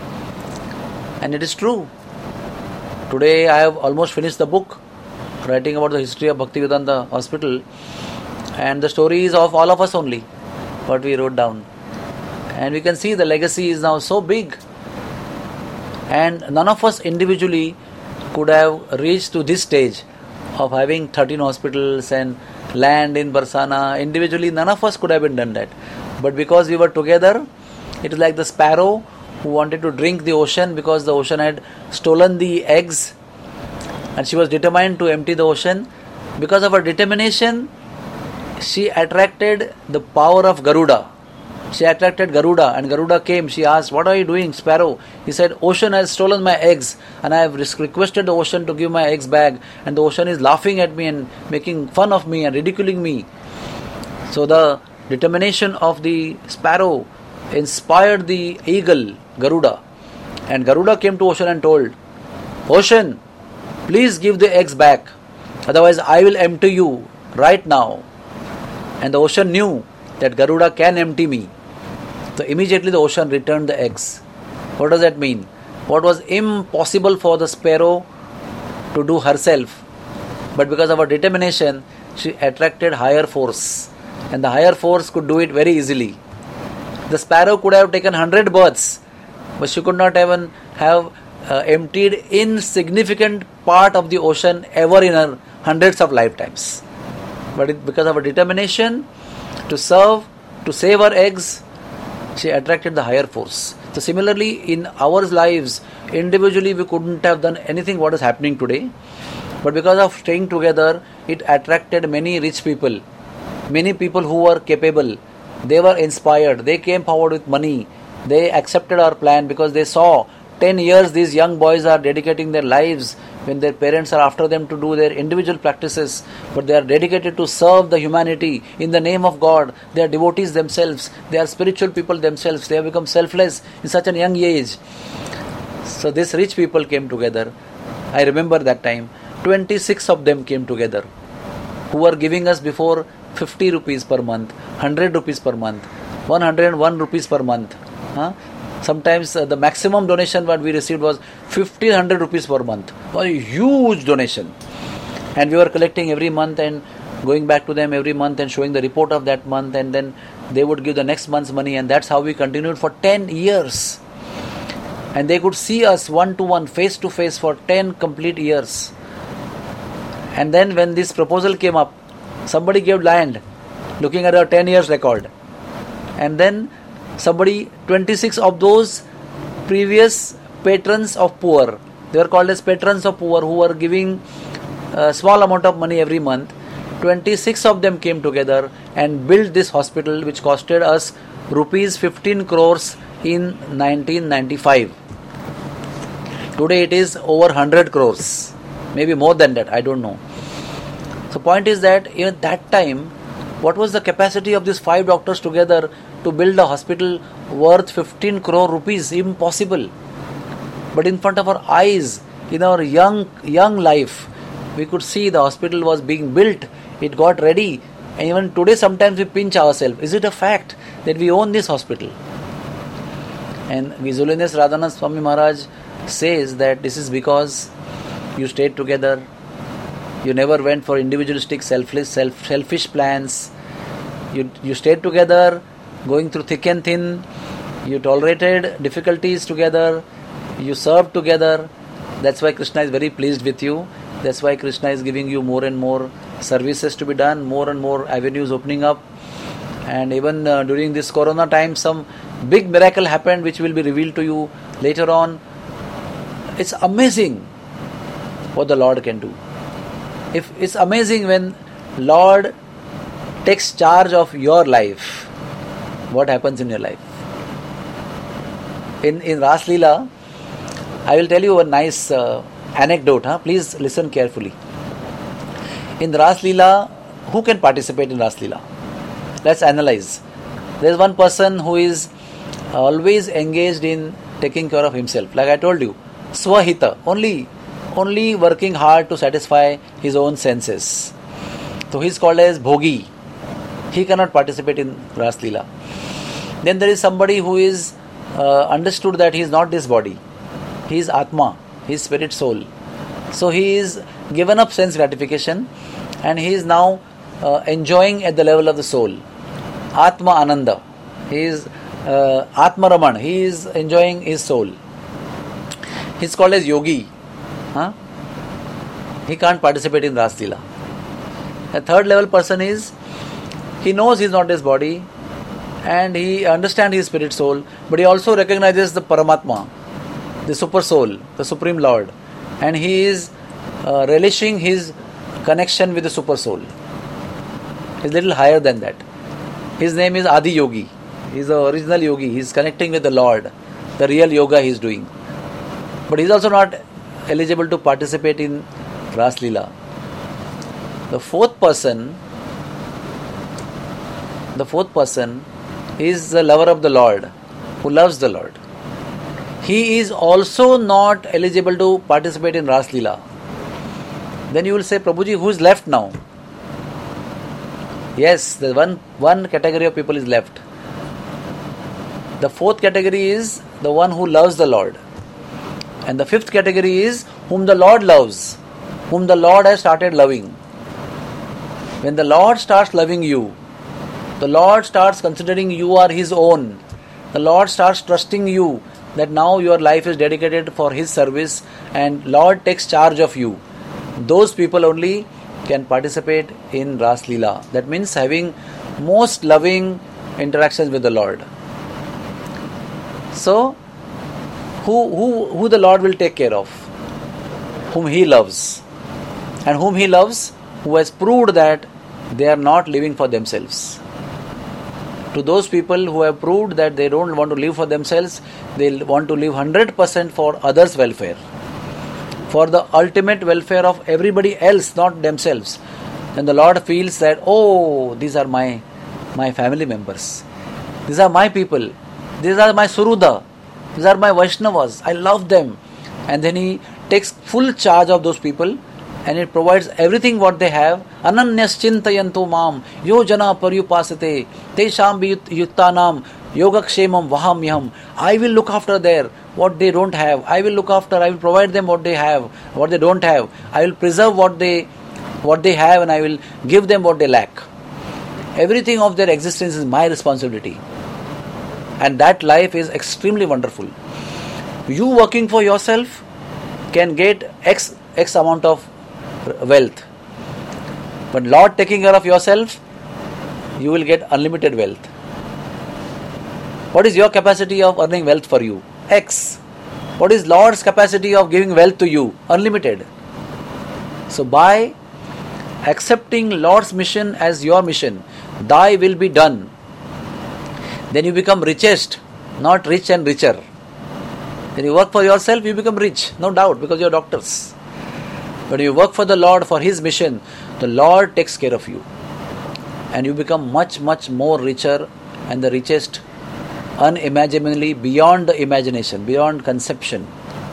And it is true. Today I have almost finished the book writing about the history of Bhaktivedanta Hospital, and the story is of all of us only, what we wrote down. And we can see the legacy is now so big, and none of us individually could have reached to this stage of having 13 hospitals and land in Barsana. Individually none of us could have been done that. But because we were together, it is like the sparrow who wanted to drink the ocean because the ocean had stolen the eggs and she was determined to empty the ocean. Because of her determination, she attracted the power of Garuda. She attracted Garuda and Garuda came. She asked, what are you doing, sparrow? He said, ocean has stolen my eggs and I have requested the ocean to give my eggs back, and the ocean is laughing at me and making fun of me and ridiculing me. So the determination of the sparrow inspired the eagle, Garuda. And Garuda came to ocean and told, ocean, please give the eggs back, otherwise I will empty you right now. And the ocean knew that Garuda can empty me. So immediately the ocean returned the eggs. What does that mean? What was impossible for the sparrow to do herself, but because of her determination, she attracted higher force. And the higher force could do it very easily. The sparrow could have taken 100 births, but she could not even have emptied insignificant part of the ocean ever in her hundreds of lifetimes. But because of her determination to serve, to save her eggs, she attracted the higher force. So similarly, in our lives, individually we couldn't have done anything what is happening today. But because of staying together, it attracted many rich people, many people who were capable. They were inspired. They came forward with money. They accepted our plan because they saw 10 years these young boys are dedicating their lives when their parents are after them to do their individual practices, but they are dedicated to serve the humanity in the name of God. They are devotees themselves. They are spiritual people themselves. They have become selfless in such a young age. So these rich people came together. I remember that time. 26 of them came together, who were giving us before 50 rupees per month, 100 rupees per month, 101 rupees per month. Sometimes the maximum donation what we received was 1500 rupees per month. It was a huge donation. And we were collecting every month and going back to them every month and showing the report of that month, and then they would give the next month's money, and that's how we continued for 10 years. And they could see us one-to-one, face-to-face for 10 complete years. And then when this proposal came up, somebody gave land looking at our 10 years record. And then 26 of those previous patrons of poor, they were called as patrons of poor, who were giving a small amount of money every month. 26 of them came together and built this hospital, which costed us rupees 15 crores in 1995. Today it is over 100 crores, maybe more than that, I don't know. So point is that even that time, what was the capacity of these 5 doctors together to build a hospital worth 15 crore rupees? Impossible. But in front of our eyes, in our young life, we could see the hospital was being built. It got ready. And even today sometimes we pinch ourselves. Is it a fact that we own this hospital? And His Holiness Radhanath Swami Maharaj says that this is because you stayed together. You never went for individualistic, selfish plans. You stayed together, going through thick and thin. You tolerated difficulties together. You served together. That's why Krishna is very pleased with you. That's why Krishna is giving you more and more services to be done, more and more avenues opening up. And even during this corona time, some big miracle happened which will be revealed to you later on. It's amazing what the Lord can do. If it's amazing when Lord takes charge of your life, what happens in your life? In Ras Leela, I will tell you a nice anecdote. Please listen carefully. In Ras Leela, who can participate in Ras Leela? Let's analyze. There is one person who is always engaged in taking care of himself. Like I told you, Swahita, only working hard to satisfy his own senses. So he is called as Bhogi. He cannot participate in Ras Leela. Then there is somebody who is understood that he is not this body. He is Atma, he is spirit soul. So he is given up sense gratification and he is now enjoying at the level of the soul. Atma Ananda. He is Atma Raman. He is enjoying his soul. He is called as Yogi. He can't participate in Ras Leela. A third level person is, he knows he is not his body and he understands his spirit soul, but he also recognizes the Paramatma, the super soul, the Supreme Lord, and he is relishing his connection with the super soul. He is little higher than that. His name is Adi Yogi. He is the original yogi. He is connecting with the Lord, the real yoga he is doing. But he is also not eligible to participate in Ras Leela. The fourth person is the lover of the Lord, who loves the Lord. He is also not eligible to participate in Ras Leela. Then you will say, Prabhuji, who is left now? Yes, the one category of people is left. The fourth category is the one who loves the Lord. And the fifth category is whom the Lord loves, whom the Lord has started loving. When the Lord starts loving you, the Lord starts considering you are His own. The Lord starts trusting you that now your life is dedicated for His service and Lord takes charge of you. Those people only can participate in Ras Leela. That means having most loving interactions with the Lord. So, who the Lord will take care of? Whom He loves. And whom He loves, who has proved that they are not living for themselves. To those people who have proved that they don't want to live for themselves, they want to live 100% for others' welfare. for the ultimate welfare of everybody else, not themselves, then the Lord feels that, oh, these are my family members. These are my people. These are my Suruda. These are my Vaishnavas. I love them. And then He takes full charge of those people and He provides everything what they have. Ananyas chintayanto mam yojana paryupasate tesham yuktanam yogakshemam vahamyam. I will look after what they don't have. I will provide them what they have, what they don't have. I will preserve what they have, and I will give them what they lack. Everything of their existence is my responsibility. And that life is extremely wonderful. You working for yourself can get X amount of wealth. But Lord taking care of yourself, you will get unlimited wealth. What is your capacity of earning wealth for you? X. What is Lord's capacity of giving wealth to you? Unlimited. So by accepting Lord's mission as your mission, thy will be done, then you become richest, not rich and richer. When you work for yourself, you become rich, no doubt, because you are doctors. When you work for the Lord, for His mission, the Lord takes care of you. And you become much, much more richer and the richest unimaginably, beyond the imagination, beyond conception.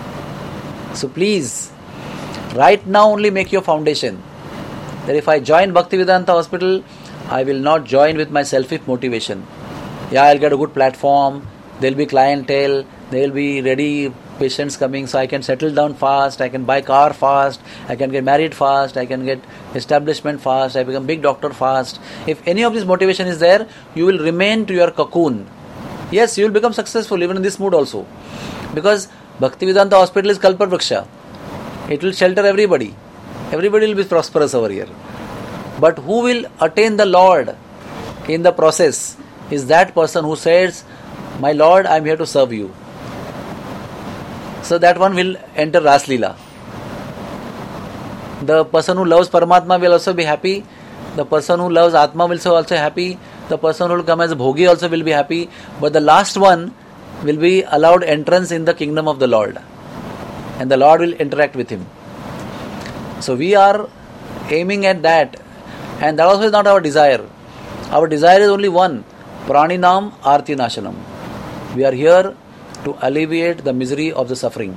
So please, right now only make your foundation. That if I join Bhaktivedanta Hospital, I will not join with my selfish motivation. Yeah, I'll get a good platform, there will be clientele, there will be ready patients coming, so I can settle down fast, I can buy car fast, I can get married fast, I can get establishment fast, I become big doctor fast. If any of this motivation is there, you will remain to your cocoon. Yes, you will become successful even in this mood also. Because Bhaktivedanta Hospital is Kalpavriksha. It will shelter everybody. Everybody will be prosperous over here. But who will attain the Lord in the process is that person who says, my Lord, I am here to serve you. So that one will enter Ras Leela. The person who loves Paramatma will also be happy. The person who loves Atma will also be happy. The person who will come as a Bhogi also will be happy. But the last one will be allowed entrance in the kingdom of the Lord. And the Lord will interact with him. So we are aiming at that. And that also is not our desire. Our desire is only one. Praninam Arti Nashanam. We are here to alleviate the misery of the suffering.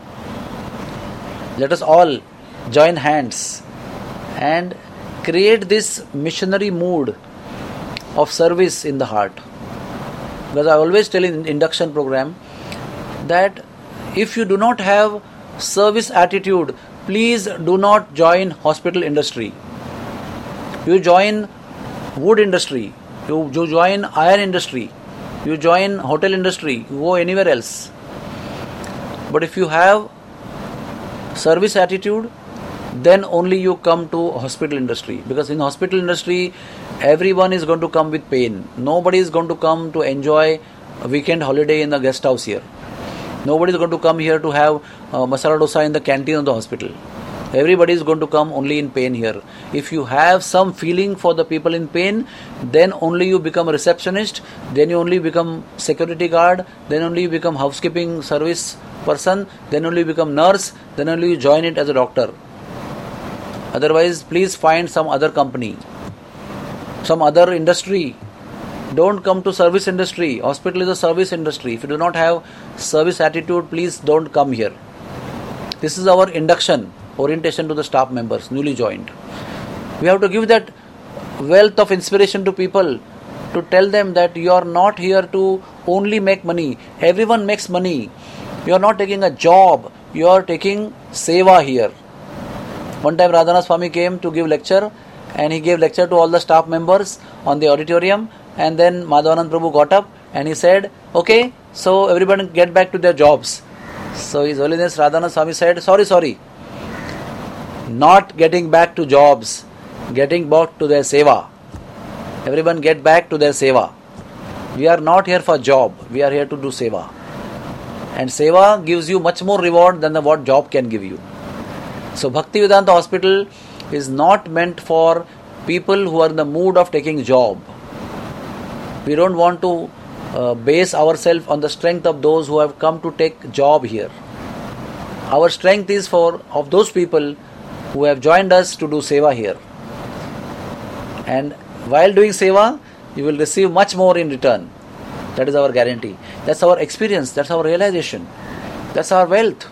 Let us all join hands and create this missionary mood of service in the heart. Because I always tell in induction program that if you do not have service attitude, please do not join hospital industry. You join wood industry, you join iron industry, you join hotel industry, you go anywhere else. But if you have service attitude, then only you come to hospital industry. Because in hospital industry, everyone is going to come with pain. Nobody is going to come to enjoy a weekend holiday in the guest house here. Nobody is going to come here to have masala dosa in the canteen of the hospital. Everybody is going to come only in pain here. If you have some feeling for the people in pain, then only you become a receptionist, then you only become security guard, then only you become housekeeping service person, then only you become nurse, then only you join it as a doctor. Otherwise, please find some other company, some other industry. Don't come to service industry. Hospital is a service industry. If you do not have service attitude, please don't come here. This is our induction, orientation to the staff members, newly joined. We have to give that wealth of inspiration to people, to tell them that you are not here to only make money. Everyone makes money. You are not taking a job. You are taking seva here. One time Radhana Swami came to give lecture, and he gave lecture to all the staff members on the auditorium, and then Madhavanand Prabhu got up and he said, okay, so everybody get back to their jobs. So His Holiness Radhana Swami said, sorry, not getting back to jobs, getting back to their seva. Everyone get back to their seva. We are not here for job, we are here to do seva. And seva gives you much more reward than what job can give you. So Bhaktivedanta Hospital is not meant for people who are in the mood of taking job. We don't want to base ourselves on the strength of those who have come to take job here. Our strength is of those people who have joined us to do seva here. And while doing seva, you will receive much more in return. That is our guarantee. That's our experience. That's our realization. That's our wealth.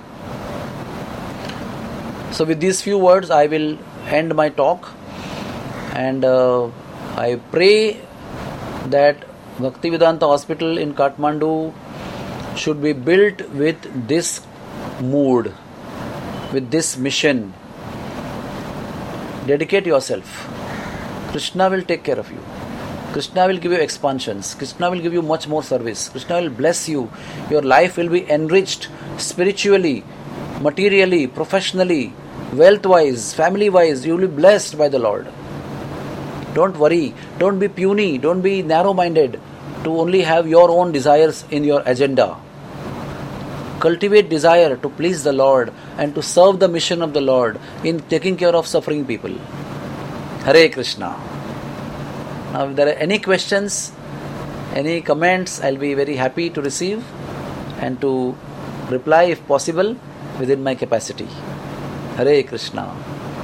So with these few words, I will end my talk. And I pray that Bhaktivedanta Hospital in Kathmandu should be built with this mood, with this mission. Dedicate yourself. Krishna will take care of you. Krishna will give you expansions. Krishna will give you much more service. Krishna will bless you. Your life will be enriched spiritually, materially, professionally, wealth-wise, family-wise. You will be blessed by the Lord. Don't worry. Don't be puny. Don't be narrow-minded to only have your own desires in your agenda. Cultivate desire to please the Lord and to serve the mission of the Lord in taking care of suffering people. Hare Krishna. Now, if there are any questions, any comments, I'll be very happy to receive and to reply if possible within my capacity. Hare Krishna.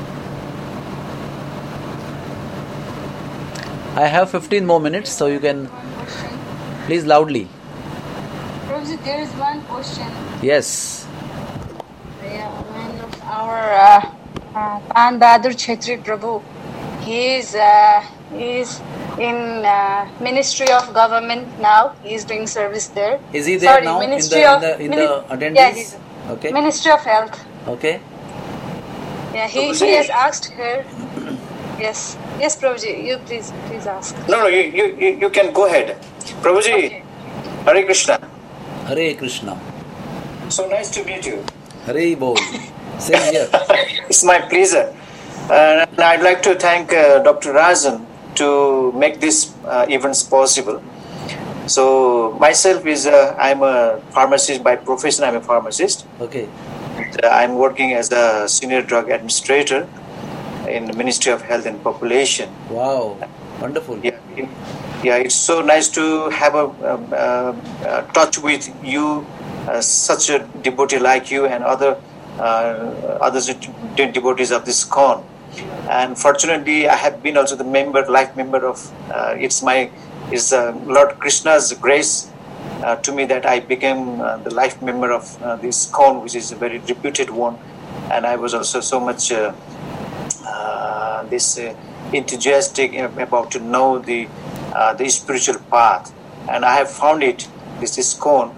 I have 15 more minutes, so you can please loudly. Prabhuji, there is one question. Yes. Yeah, one of our Pan Bahadur Chetri Prabhu, he is in Ministry of Government now. He is doing service there. Is he there now Ministry in the attendees? Yeah, he's okay. Ministry of Health. Okay. Yeah, he has asked her. Yes, Prabhuji, you please ask. No, you can go ahead. Prabhuji, Okay. Hare Krishna. Hare Krishna. So nice to meet you. Hare Bol. Same here. It's my pleasure. And I'd like to thank Dr. Rajan to make this events possible. So myself I'm a pharmacist by profession. I'm a pharmacist. Okay. I'm working as a senior drug administrator in the Ministry of Health and Population. Wow. Wonderful. Yeah, it's so nice to have a touch with you, such a devotee like you and other devotees of this ISKCON. And fortunately, I have been also the life member of. It's Lord Krishna's grace to me that I became the life member of this ISKCON, which is a very reputed one. And I was also so much enthusiastic about to know the spiritual path, and I have found this ISKCON,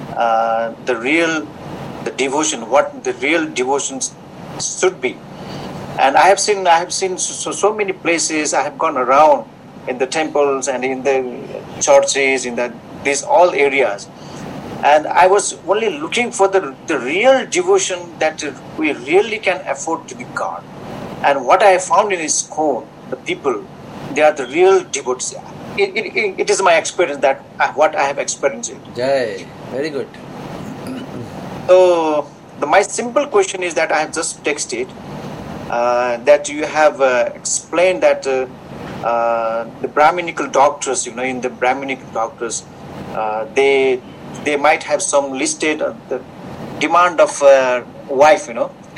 the devotion, what the real devotions should be. And I have seen so many places. I have gone around in the temples and in the churches, in these all areas, and I was only looking for the real devotion that we really can afford to be God. And what I have found in ISKCON, the people, they are the real devotees. It is my experience that what I have experienced. Jai. Very good. So my simple question is that I have just texted that you have explained that the Brahminical doctors, in the Brahminical doctors, they might have some listed the demand of wife,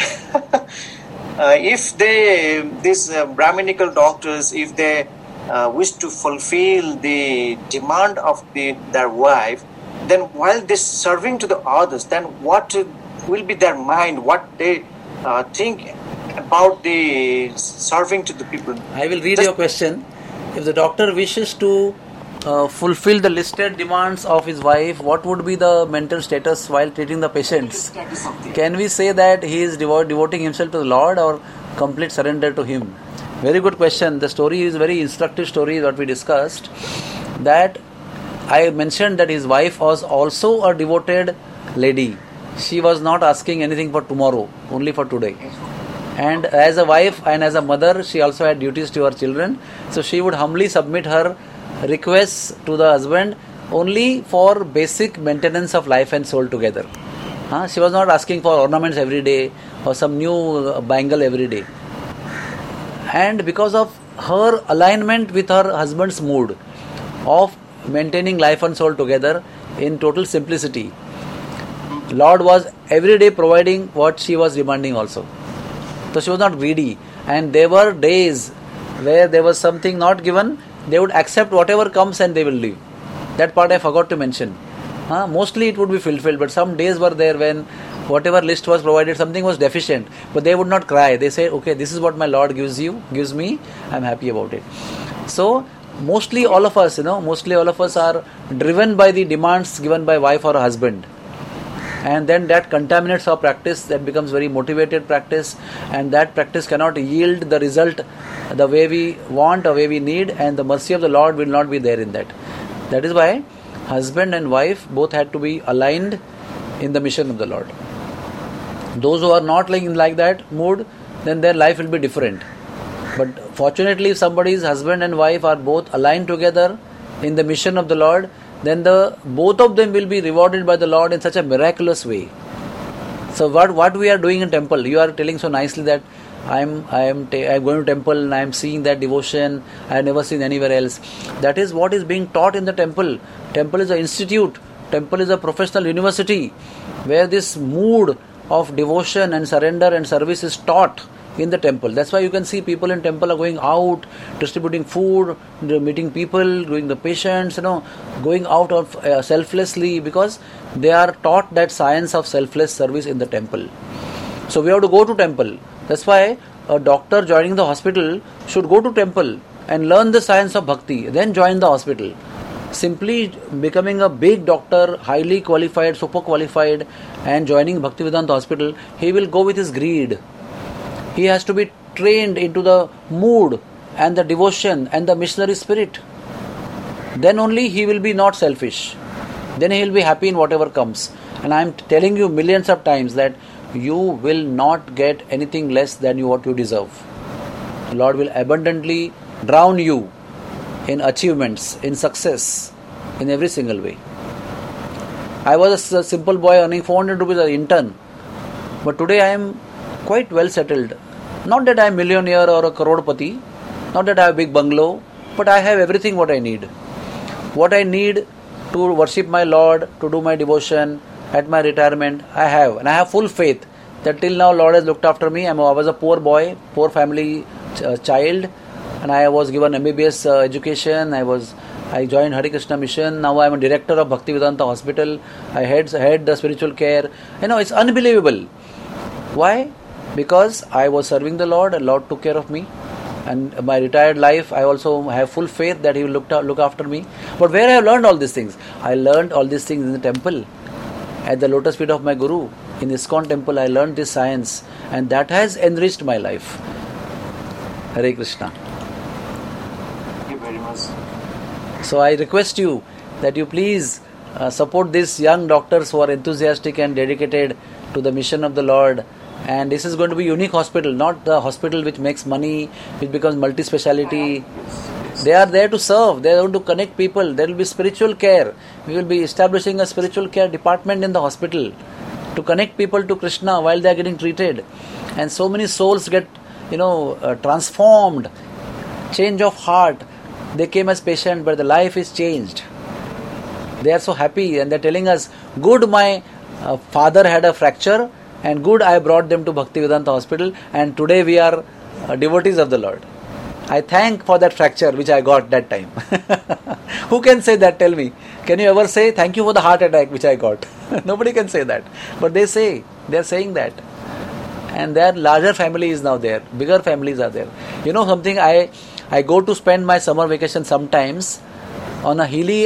if these Brahminical doctors, if they wish to fulfill the demand of their wife, then while they're serving to the others, then what will be their mind, what they think about the serving to the people? I will read your question. If the doctor wishes to fulfill the listed demands of his wife, what would be the mental status while treating the patients? Can we say that he is devoting himself to the Lord or complete surrender to him? Very good question. The story is very instructive story that we discussed. That I mentioned that his wife was also a devoted lady. She was not asking anything for tomorrow, only for today. And as a wife and as a mother, she also had duties to her children. So she would humbly submit her requests to the husband only for basic maintenance of life and soul together. She was not asking for ornaments every day or some new bangle every day. And because of her alignment with her husband's mood of maintaining life and soul together in total simplicity, Lord was every day providing what she was demanding also. So she was not greedy. And there were days where there was something not given, they would accept whatever comes and they will leave. That part I forgot to mention. Mostly it would be fulfilled, but some days were there when whatever list was provided, something was deficient, but they would not cry. They say, okay, this is what my Lord gives me, I'm happy about it. So mostly all of us are driven by the demands given by wife or husband. And then that contaminates our practice, that becomes very motivated practice, and that practice cannot yield the result the way we want or way we need, and the mercy of the Lord will not be there in that. That is why husband and wife both had to be aligned in the mission of the Lord. Those who are not like that mood, then their life will be different. But fortunately, if somebody's husband and wife are both aligned together in the mission of the Lord, then both of them will be rewarded by the Lord in such a miraculous way. So what we are doing in temple, you are telling so nicely that I'm going to temple and I am seeing that devotion I have never seen anywhere else. That is what is being taught in the temple. Temple is an institute. Temple is a professional university where this mood of devotion and surrender and service is taught in the temple. That's why you can see people in temple are going out, distributing food, meeting people, doing the patients, going out of selflessly, because they are taught that science of selfless service in the temple. So we have to go to temple. That's why a doctor joining the hospital should go to temple and learn the science of bhakti, then join the hospital. Simply becoming a big doctor, highly qualified, super qualified, and joining Bhaktivedanta Hospital, he will go with his greed. He has to be trained into the mood and the devotion and the missionary spirit. Then only he will be not selfish. Then he will be happy in whatever comes. And I am telling you millions of times that you will not get anything less than what you deserve. The Lord will abundantly drown you in achievements, in success, in every single way. I was a simple boy earning 400 rupees as an intern, but today I am quite well settled. Not that I am a millionaire or a crorepati, not that I have a big bungalow, but I have everything what I need. What I need to worship my Lord, to do my devotion at my retirement, I have. And I have full faith that till now Lord has looked after me. I was a poor boy, poor family child, and I was given MBBS education. I joined Hare Krishna Mission. Now I am a director of Bhaktivedanta Hospital. I head the spiritual care. It's unbelievable. Why? Because I was serving the Lord and Lord took care of me. And my retired life, I also have full faith that He will look after me. But where I have learned all these things? I learned all these things in the temple, at the lotus feet of my Guru. In ISKCON temple, I learned this science, and that has enriched my life. Hare Krishna. Thank you very much. So I request you that you please support these young doctors who are enthusiastic and dedicated to the mission of the Lord. And this is going to be a unique hospital, not the hospital which makes money, which becomes multi-speciality. They are there to serve. They are going to connect people. There will be spiritual care. We will be establishing a spiritual care department in the hospital to connect people to Krishna while they are getting treated. And so many souls get, transformed. Change of heart. They came as patient, but the life is changed. They are so happy and they are telling us, good, my father had a fracture, and good, I brought them to Bhaktivedanta Hospital, and today we are devotees of the Lord. I thank for that fracture which I got that time. Who can say that? Tell me. Can you ever say, thank you for the heart attack which I got? Nobody can say that. But they are saying that. And their larger family is now there. Bigger families are there. Something, I go to spend my summer vacation sometimes on a hilly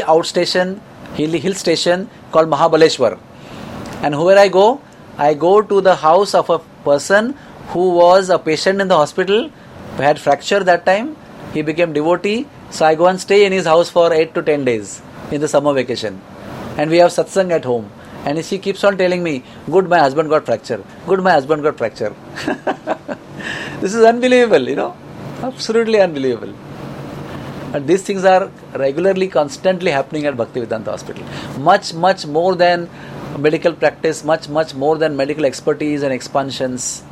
hill station called Mahabaleshwar. And where I go to the house of a person who was a patient in the hospital, who had fracture that time. He became devotee. So I go and stay in his house for 8 to 10 days in the summer vacation. And we have satsang at home. And she keeps on telling me, good, my husband got fracture. Good, my husband got fracture. This is unbelievable, Absolutely unbelievable. And these things are regularly, constantly happening at Bhaktivedanta Hospital. Much, much more than medical practice, much, much more than medical expertise and expansions.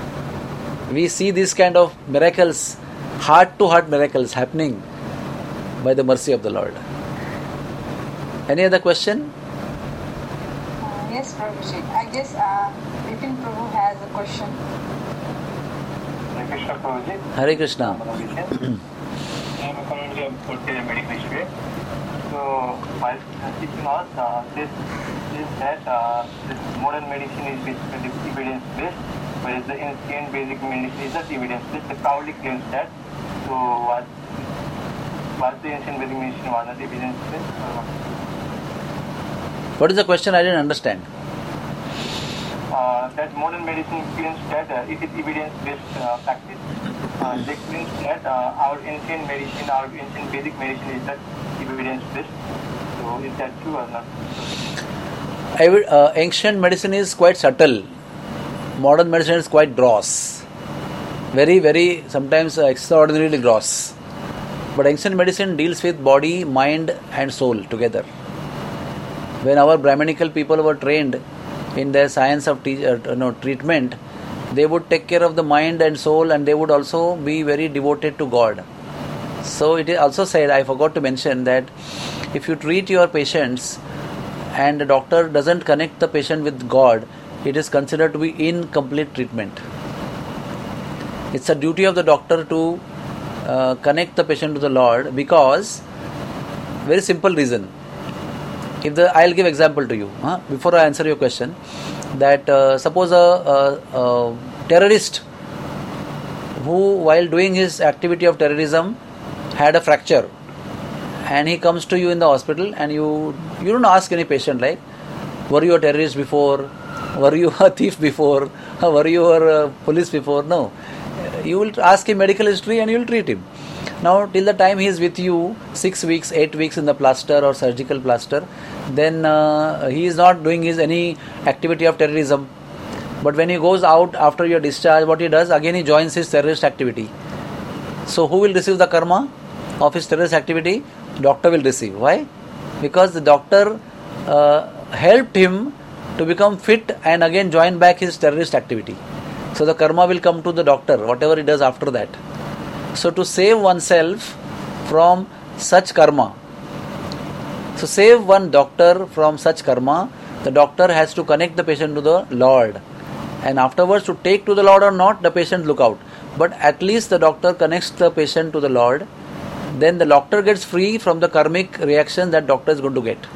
We see these kind of miracles, heart-to-heart miracles happening by the mercy of the Lord. Any other question? Yes, Yes, Prabhuji. I guess Vipin Prabhu has a question. Hare Krishna, Prabhuji. Hare Krishna. I am a community of medical history. So, while teaching us, this is that this modern medicine is basically evidence-based, whereas the ancient basic medicine is not evidence-based. They proudly claims that. So, was the ancient basic medicine was not evidence-based? What is the question? I didn't understand. That modern medicine claims that it is evidence-based practice. They claim that our ancient medicine, our ancient Vedic medicine is not evidence-based. So is that true or not? Ancient medicine is quite subtle. Modern medicine is quite gross. Very, very, sometimes extraordinarily gross. But ancient medicine deals with body, mind and soul together. When our Brahminical people were trained in their science of treatment, they would take care of the mind and soul, and they would also be very devoted to God. So it is also said, I forgot to mention, that if you treat your patients and the doctor doesn't connect the patient with God, it is considered to be incomplete treatment. It's a duty of the doctor to connect the patient to the Lord, because very simple reason. I'll give example to you before I answer your question. That suppose a terrorist who, while doing his activity of terrorism, had a fracture, and he comes to you in the hospital, and you don't ask any patient like, were you a terrorist before, were you a thief before, were you a police before? No, you will ask him medical history and you will treat him. Now till the time he is with you 6 weeks, 8 weeks in the plaster or surgical plaster, then he is not doing any activity of terrorism. But when he goes out after your discharge, what he does, again he joins his terrorist activity. So who will receive the karma of his terrorist activity? Doctor will receive. Why? Because the doctor helped him to become fit and again join back his terrorist activity. So the karma will come to the doctor, whatever he does after that. So to save oneself from such karma, so save one doctor from such karma, the doctor has to connect the patient to the Lord. And afterwards, to take to the Lord or not, the patient look out. But at least the doctor connects the patient to the Lord. Then the doctor gets free from the karmic reaction that doctor is going to get.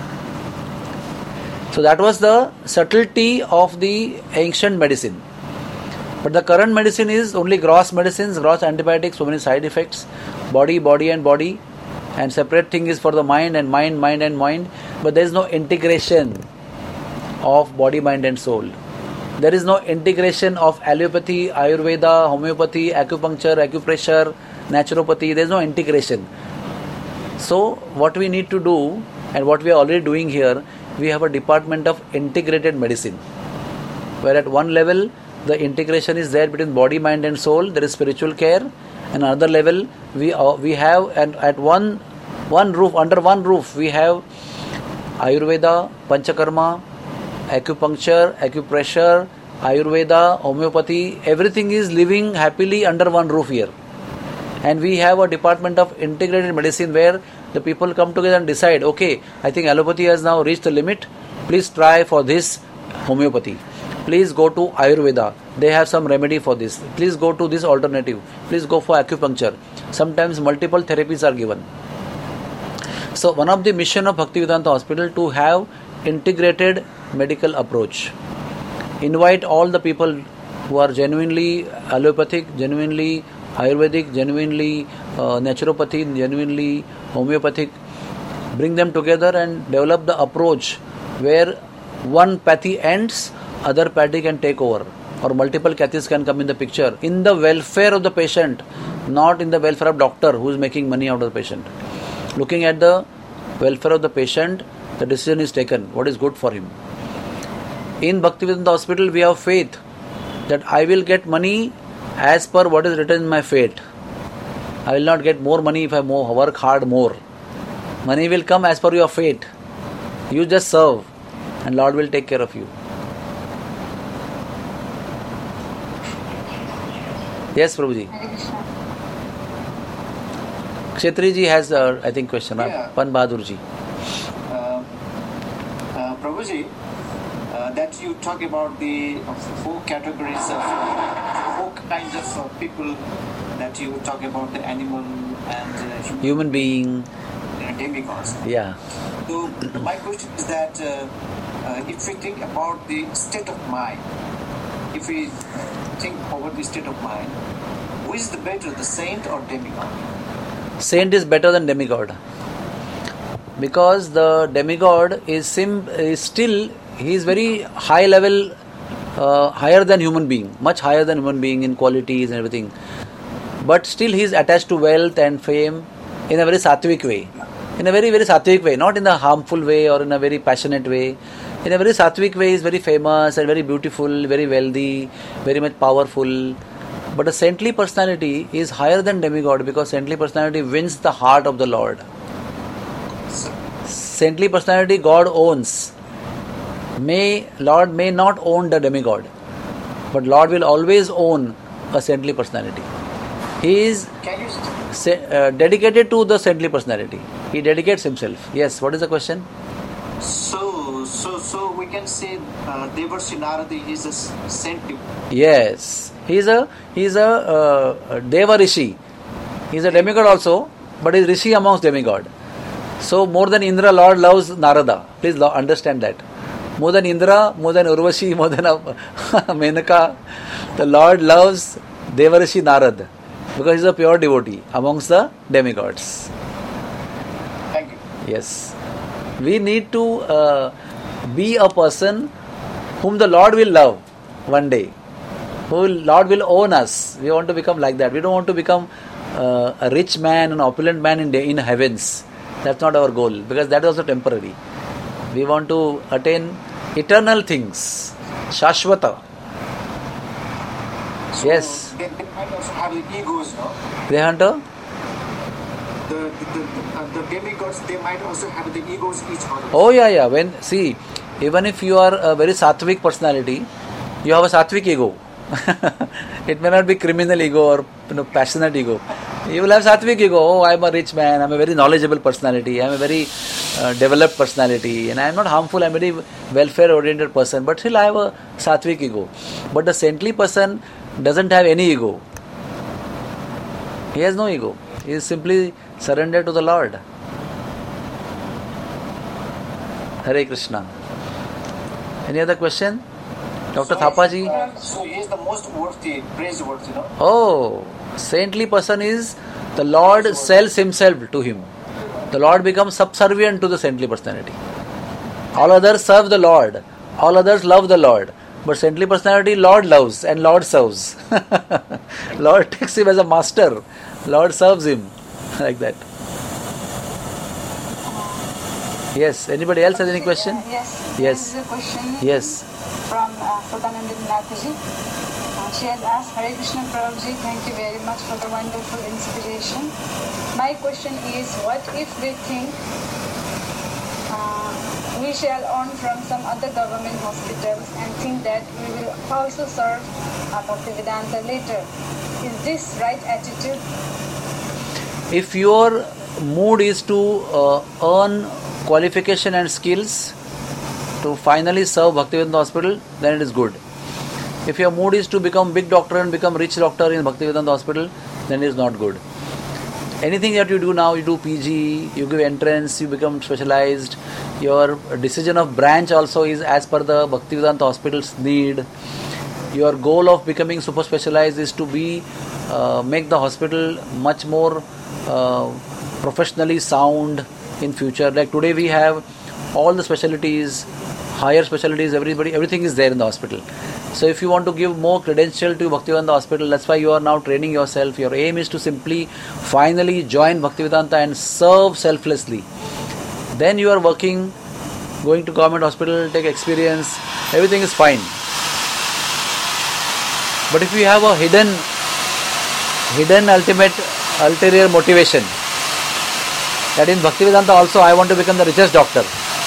So that was the subtlety of the ancient medicine. But the current medicine is only gross medicines, gross antibiotics, so many side effects, body and body, and separate thing is for the mind and mind and mind. But there is no integration of body, mind and soul. There is no integration of allopathy, Ayurveda, homeopathy, acupuncture, acupressure, naturopathy. There is no integration. So what we need to do, and what we are already doing here, we have a department of integrated medicine, where at one level the integration is there between body, mind and soul. There is spiritual care. And another level we have, and at one roof, under one roof, we have Ayurveda, Panchakarma, acupuncture, acupressure, Ayurveda, homeopathy. Everything is living happily under one roof here. And we have a department of integrated medicine where the people come together and decide, okay, I think allopathy has now reached the limit. Please try for this homeopathy. Please go to Ayurveda. They have some remedy for this. Please go to this alternative. Please go for acupuncture. Sometimes multiple therapies are given. So one of the mission of Bhaktivedanta Hospital to have integrated medical approach. Invite all the people who are genuinely allopathic, genuinely Ayurvedic, genuinely naturopathy, genuinely homeopathic. Bring them together and develop the approach where one pathy ends, other pathy can take over, or multiple cathis can come in the picture, in the welfare of the patient, not in the welfare of doctor who is making money out of the patient. Looking at the welfare of the patient, the decision is taken, what is good for him. In Bhaktivedanta Hospital, we have faith that I will get money as per what is written in my fate. I will not get more money if I work hard more. Money will come as per your fate. You just serve and Lord will take care of you. Yes, Prabhuji. Kshetri ji has, I think, question. Yeah. Pan Bahadur ji. Prabhuji, that you talk about the four categories of four kinds of people that you talk about, the animal and Human being. Demigods. Yeah. So my question is that if we think about the state of mind, if we think about the state of mind, who is the better, the saint or demigod? Saint is better than demigod. Because the demigod is still, he is very high level, higher than human being, much higher than human being in qualities and everything. But still he is attached to wealth and fame in a very sattvic way. In a very, very sattvic way, not in a harmful way or in a very passionate way. In a very sattvic way, he is very famous and very beautiful, very wealthy, very much powerful. But a saintly personality is higher than demigod because saintly personality wins the heart of the Lord. Saintly personality God owns. Lord may not own the demigod, but Lord will always own a saintly personality. He is dedicated to the saintly personality. He dedicates himself. Yes, what is the question? So we can say Devarshi Narada is a saint. Yes, he is a Deva Rishi. He is a demigod also, but he is Rishi amongst demigod. So more than Indra, Lord loves Narada. Please understand that. More than Indra, more than Urvashi, more than Menaka, the Lord loves Devarishi Narad because he is a pure devotee amongst the demigods. Thank you. Yes. We need to be a person whom the Lord will love one day. Lord will own us. We want to become like that. We don't want to become a rich man, an opulent man in heavens. That's not our goal because that is also temporary. We want to attain eternal things. Shashwata. So yes. They might also have the egos, no? They want to? The demigods, they might also have the egos each other. Oh yeah. Even if you are a very sattvic personality, you have a sattvic ego. It may not be criminal ego or passionate ego. You will have sattvic ego. Oh, I am a rich man. I am a very knowledgeable personality. I am a very developed personality, and I am not harmful. I am a very welfare-oriented person. But still, I have a sattvic ego. But the saintly person doesn't have any ego. He has no ego. He is simply surrendered to the Lord. Hare Krishna. Any other question? Dr. Thapaji? So he is the most worthy, praiseworthy, no? Oh, saintly person is the Lord sells himself to him. The Lord becomes subservient to the saintly personality. All others serve the Lord. All others love the Lord. But saintly personality, Lord loves and Lord serves. Lord takes him as a master. Lord serves him. Like that. Yes. Anybody else has any question? Yes. Yes. There is a question. Yes. From Sadananda Nataji. She has asked, Hare Krishna Prabhuji, thank you very much for the wonderful inspiration. My question is, what if we think we shall earn from some other government hospitals and think that we will also serve Bhaktivedanta later? Is this right attitude? If your mood is to earn qualification and skills to finally serve Bhaktivedanta Hospital, then it is good. If your mood is to become big doctor and become rich doctor in Bhaktivedanta Hospital, then it is not good. Anything that you do now, you do PG, you give entrance, you become specialized. Your decision of branch also is as per the Bhaktivedanta Hospital's need. Your goal of becoming super specialized is to make the hospital much more professionally sound in future. Like today we have all the specialties, higher specialties, everything is there in the hospital. So if you want to give more credential to Bhaktivedanta Hospital, that's why you are now training yourself. Your aim is to simply finally join Bhaktivedanta and serve selflessly. Then you are working, going to government hospital, take experience, everything is fine. But if you have a hidden ulterior motivation, that in Bhaktivedanta also I want to become the richest doctor,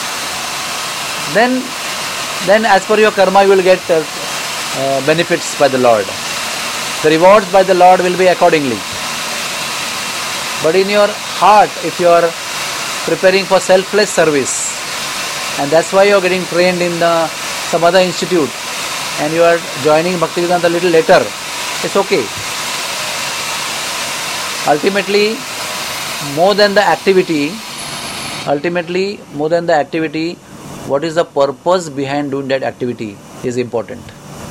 then as per your karma you will get benefits by the Lord. The rewards by the Lord will be accordingly. But in your heart, if you are preparing for selfless service, and that's why you are getting trained in the some other institute and you are joining Bhaktivedanta a little later, it's okay. Ultimately, more than the activity, what is the purpose behind doing that activity is important.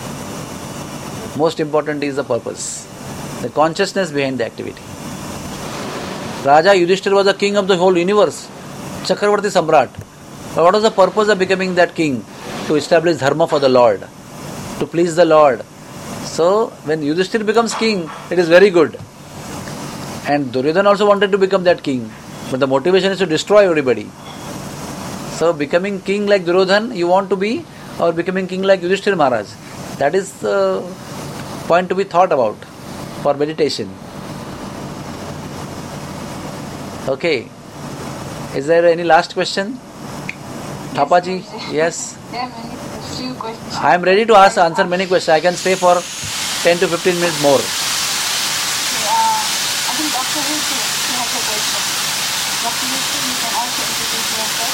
Most important is the purpose, the consciousness behind the activity. Raja Yudhishthira was the king of the whole universe, Chakravarti Samrat. But what was the purpose of becoming that king? To establish dharma for the Lord, to please the Lord. So, when Yudhishthira becomes king, it is very good. And Duryodhana also wanted to become that king, but the motivation is to destroy everybody. So, becoming king like Duryodhana you want to be, or becoming king like Yudhishthira Maharaj? That is the point to be thought about for meditation. Okay. Is there any last question? Thapaji? Yes. There are few questions. I am ready to answer many questions. I can stay for 10 to 15 minutes more. I think Dr. Wilson has a question. Dr. Wilson, you can also introduce yourself.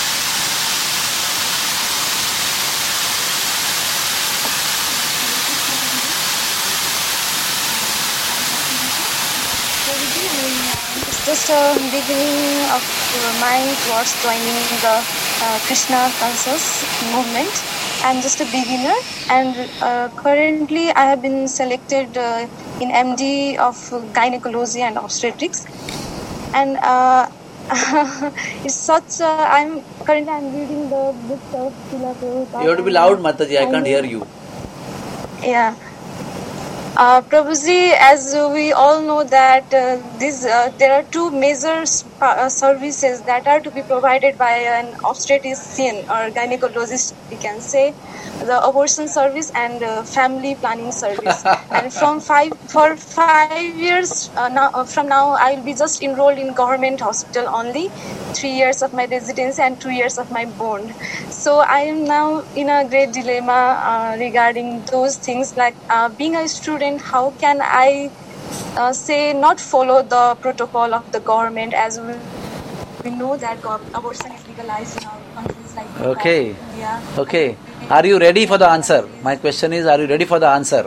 It's just a beginning of mine towards joining the Krishna conscious movement. I'm just a beginner, and currently I have been selected in MD of gynecology and obstetrics. And it's such I'm reading the book of Srila Prabhupada. You have to be loud, Mataji. I can't hear you. Yeah. Prabhuji, as we all know that there are two major services that are to be provided by an obstetrician or gynecologist, we can say, the abortion service and family planning service. And for 5 years from now, I will be just enrolled in government hospital only, 3 years of my residency and 2 years of my bond. So I am now in a great dilemma regarding those things, like being a student, how can I say not follow the protocol of the government, as we know that abortion is legalized in our countries like Okay. India. Okay. Are you ready for the answer? My question is, are you ready for the answer?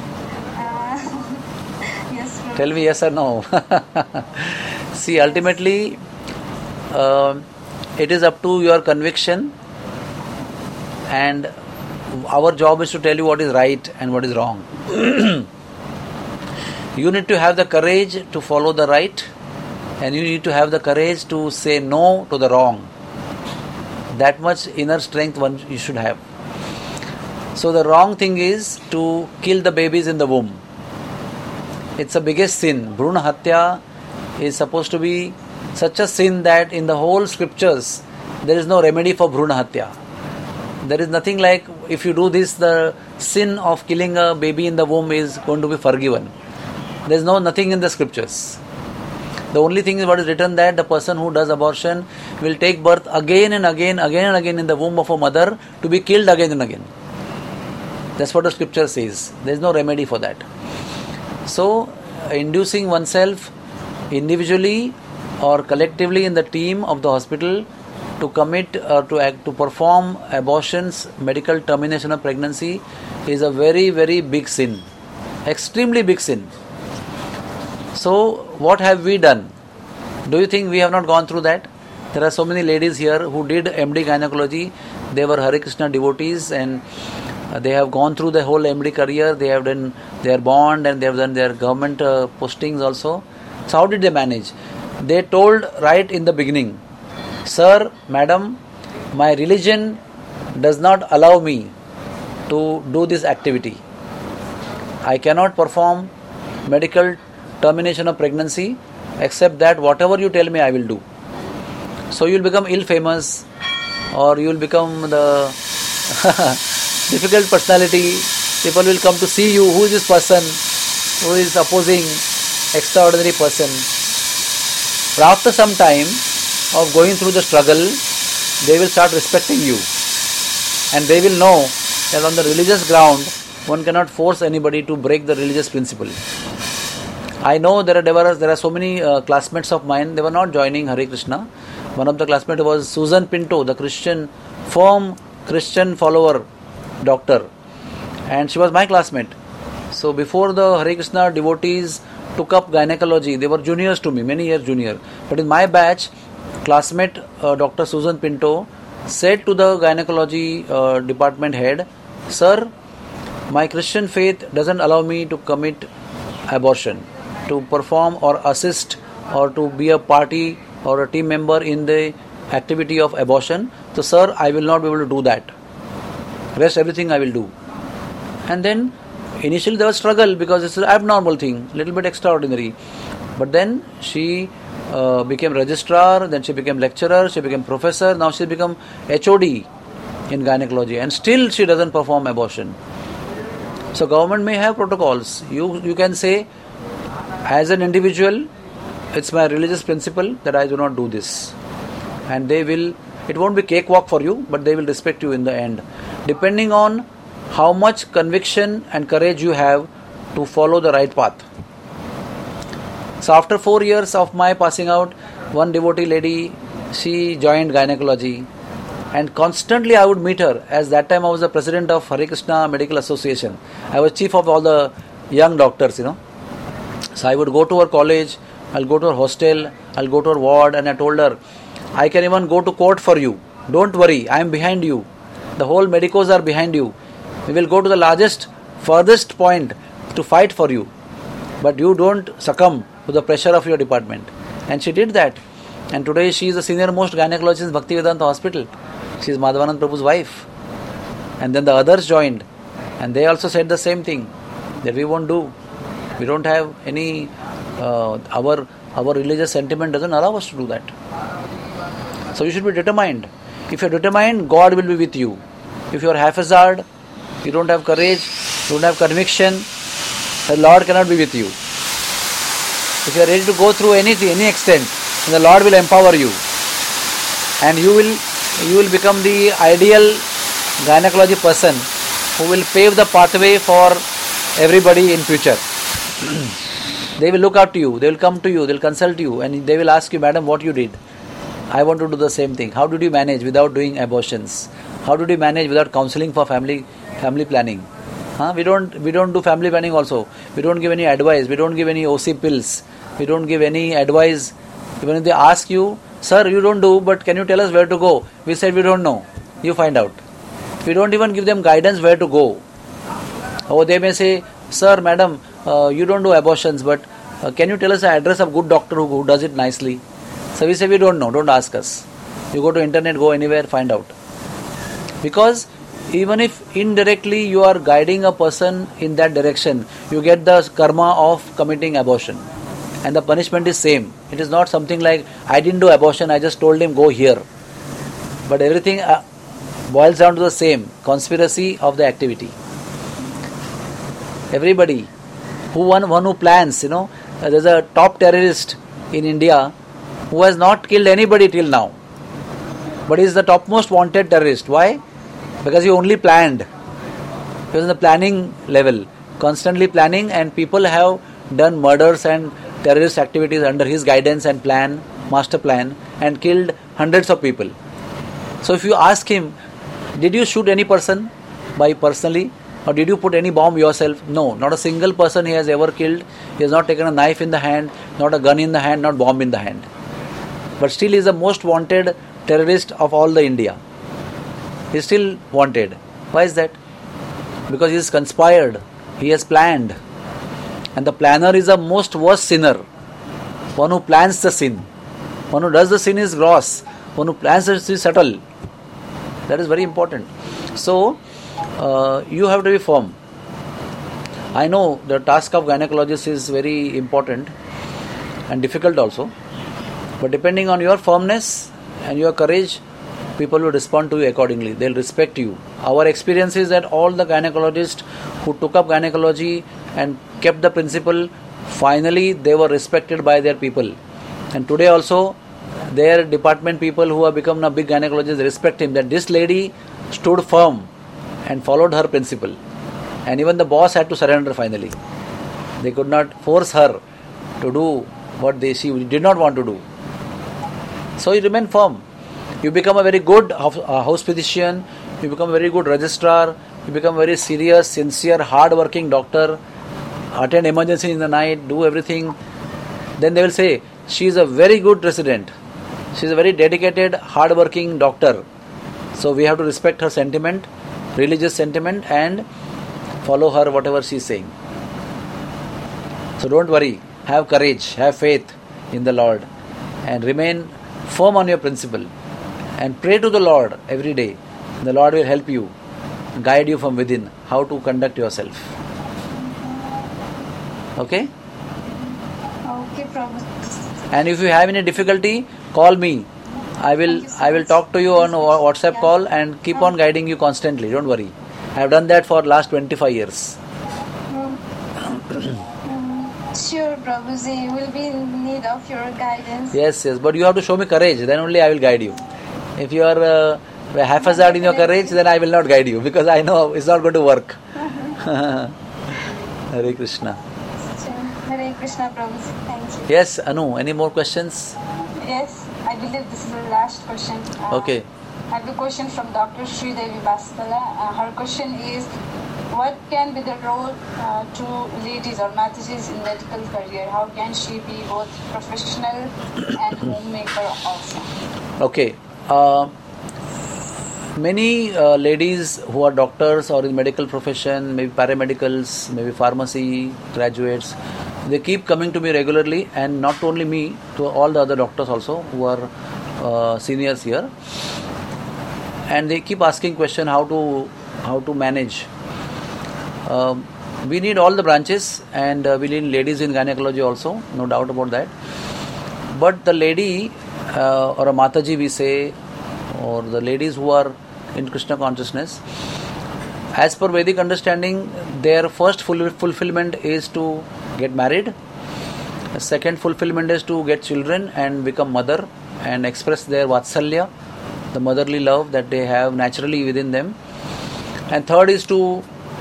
Yes. Tell me yes or no. See, ultimately, it is up to your conviction, and our job is to tell you what is right and what is wrong. You need to have the courage to follow the right, and you need to have the courage to say no to the wrong. That much inner strength you should have. So the wrong thing is to kill the babies in the womb. It's the biggest sin. Bhruna Hatya is supposed to be such a sin that in the whole scriptures there is no remedy for Bhruna Hatya. There is nothing like, if you do this, the sin of killing a baby in the womb is going to be forgiven. There is nothing in the scriptures. The only thing is what is written, that the person who does abortion will take birth again and again in the womb of a mother to be killed again and again. That's what the scripture says. There is no remedy for that. So, inducing oneself individually or collectively in the team of the hospital to commit to perform abortions, medical termination of pregnancy, is a very, very big sin. Extremely big sin. So, what have we done? Do you think we have not gone through that? There are so many ladies here who did MD gynecology. They were Hare Krishna devotees, and they have gone through the whole MD career. They have done their bond and they have done their government postings also. So how did they manage? They told right in the beginning, "Sir, madam, my religion does not allow me to do this activity. I cannot perform medical termination of pregnancy, except that whatever you tell me I will do." So you will become ill-famous, or you will become the difficult personality. People will come to see you. Who is this person who is opposing extraordinary person? But after some time of going through the struggle, they will start respecting you, and they will know that on the religious ground one cannot force anybody to break the religious principle. I know there are so many classmates of mine. They were not joining Hare Krishna. One of the classmates was Susan Pinto, the firm Christian follower, doctor, and she was my classmate. So before the Hare Krishna devotees took up gynecology, they were juniors to me, many years junior. But in my batch, classmate Dr. Susan Pinto said to the gynecology department head, "Sir, my Christian faith doesn't allow me to commit abortion, to perform or assist or to be a party or a team member in the activity of abortion. So sir, I will not be able to do that. Rest everything I will do." And then initially there was struggle because it's an abnormal thing, little bit extraordinary. But then she became registrar, then she became lecturer, she became professor, now she become HOD in gynecology, and still she doesn't perform abortion. So government may have protocols. You can say, as an individual, it's my religious principle that I do not do this. And it won't be cakewalk for you, but they will respect you in the end, depending on how much conviction and courage you have to follow the right path. So after 4 years of my passing out, one devotee lady, she joined gynecology, and constantly I would meet her, as that time I was the president of Hare Krishna Medical Association. I was chief of all the young doctors, So I would go to her college, I'll go to her hostel, I'll go to her ward, and I told her, I can even go to court for you. Don't worry, I am behind you. The whole medicos are behind you. We will go to the furthest point to fight for you. But you don't succumb to the pressure of your department. And she did that. And today she is the senior most gynecologist in Bhaktivedanta Hospital. She is Madhavanand Prabhu's wife. And then the others joined. And they also said the same thing, that we won't do. We don't have any, our religious sentiment doesn't allow us to do that. So you should be determined. If you are determined, God will be with you. If you are haphazard, you don't have courage, you don't have conviction, the Lord cannot be with you. If you are ready to go through any extent, the Lord will empower you. And you will become the ideal gynecology person who will pave the pathway for everybody in future. They will look up to you, they will come to you, they will consult you, and they will ask you, "Madam, what you did? I want to do the same thing. How did you manage without doing abortions? How did you manage without counseling for family planning?" We don't do family planning also. We don't give any advice. We don't give any OC pills. We don't give any advice. Even if they ask you, "Sir, you don't do, but can you tell us where to go?" We said, "We don't know. You find out." We don't even give them guidance where to go. Or they may say, "Sir, madam, you don't do abortions, but can you tell us the address of good doctor who does it nicely?" So we say, "We don't know. Don't ask us. You go to internet, go anywhere, find out." Because even if indirectly you are guiding a person in that direction, you get the karma of committing abortion. And the punishment is same. It is not something like, "I didn't do abortion, I just told him go here." But everything boils down to the same conspiracy of the activity. Everybody, one who plans, there's a top terrorist in India who has not killed anybody till now. But he is the topmost wanted terrorist. Why? Because he only planned. He was in the planning level, constantly planning, and people have done murders and terrorist activities under his guidance and master plan, and killed hundreds of people. So if you ask him, "Did you shoot any person personally? Or did you put any bomb yourself?" No, not a single person he has ever killed. He has not taken a knife in the hand, not a gun in the hand, not bomb in the hand. But still he is the most wanted terrorist of all the India. He is still wanted. Why is that? Because he is conspired. He has planned. And the planner is the most worst sinner. One who plans the sin. One who does the sin is gross. One who plans the sin is subtle. That is very important. So, you have to be firm. I know the task of gynecologist is very important and difficult also. But depending on your firmness and your courage, people will respond to you accordingly. They will respect you. Our experience is that all the gynecologists who took up gynecology and kept the principle, finally they were respected by their people. And today also, their department people who have become now big gynecologists respect him, that this lady stood firm and followed her principle. And even the boss had to surrender finally. They could not force her to do what she did not want to do. So you remain firm. You become a very good house physician, you become a very good registrar, you become very serious, sincere, hard-working doctor, attend emergency in the night, do everything, then they will say, she is a very good resident. She is a very dedicated, hard-working doctor. So we have to respect her sentiment, religious sentiment, and follow her whatever she is saying. So don't worry, have courage, have faith in the Lord, and remain firm on your principle, and pray to the Lord every day. The Lord will help you, guide you from within, how to conduct yourself. Okay? Okay, Prabhu. And if you have any difficulty, call me. I will talk to you on WhatsApp call and keep on guiding you constantly. Don't worry. I have done that for last 25 years. Sure, Prabhuji, will be in need of your guidance. Yes, but you have to show me courage. Then only I will guide you. If you are haphazard in your courage, then I will not guide you, because I know it's not going to work. Hare Krishna. Hare Krishna, Prabhuji. Thank you. Yes, Anu, any more questions? Yes, I believe this is the last question. Okay. I have a question from Dr. Sridevi Baskala. Her question is, what can be the role to ladies or Mataji's in medical career? How can she be both professional and homemaker also? Okay. Many ladies who are doctors or in medical profession, maybe paramedicals, maybe pharmacy graduates, they keep coming to me regularly, and not only me, to all the other doctors also who are seniors here, and they keep asking question how to manage. We need all the branches, and we need ladies in gynecology also, no doubt about that. But the lady or a Mataji we say, or the ladies who are in Krishna consciousness, as per Vedic understanding, their first fulfillment is to get married. The second fulfillment is to get children and become mother and express their vatsalya, the motherly love that they have naturally within them. And third is to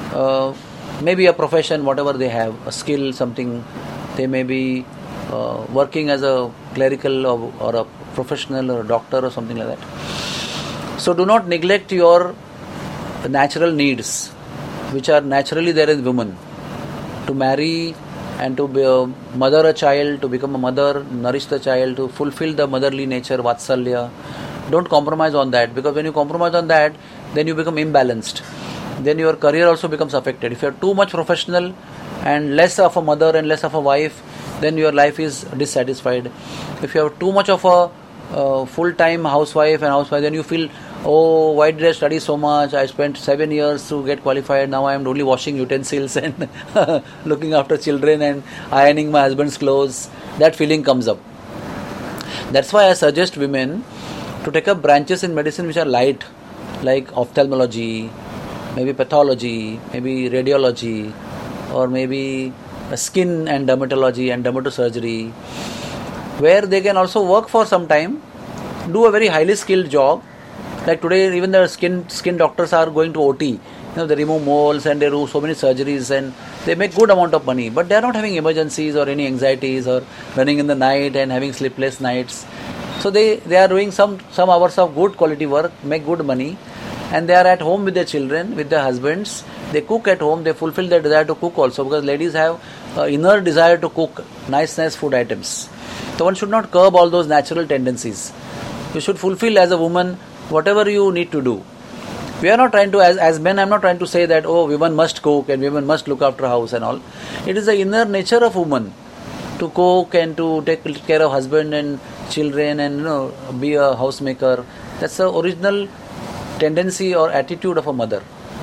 maybe a profession, whatever they have, a skill, something. They may be working as a clerical or a professional or a doctor or something like that. So do not neglect your natural needs, which are naturally there in women. To marry and to mother a child, to become a mother, nourish the child, to fulfill the motherly nature, vatsalya. Don't compromise on that, because when you compromise on that, then you become imbalanced. Then your career also becomes affected. If you are too much professional and less of a mother and less of a wife, then your life is dissatisfied. If you have too much of a full-time housewife, then you feel, oh, why did I study so much? I spent 7 years to get qualified. Now I am only washing utensils and looking after children and ironing my husband's clothes. That feeling comes up. That's why I suggest women to take up branches in medicine which are light, like ophthalmology, maybe pathology, maybe radiology, or maybe skin and dermatology and dermatosurgery, where they can also work for some time, do a very highly skilled job. Like today, even the skin doctors are going to OT. They remove moles and they do so many surgeries and they make good amount of money. But they are not having emergencies or any anxieties or running in the night and having sleepless nights. So they are doing some hours of good quality work, make good money, and they are at home with their children, with their husbands. They cook at home. They fulfill their desire to cook also, because ladies have inner desire to cook nice food items. So one should not curb all those natural tendencies. You should fulfill as a woman whatever you need to do. We are not trying to, as men, I am not trying to say that, oh, women must cook and women must look after house and all. It is the inner nature of woman to cook and to take care of husband and children and be a housemaker. That's the original tendency or attitude of a mother.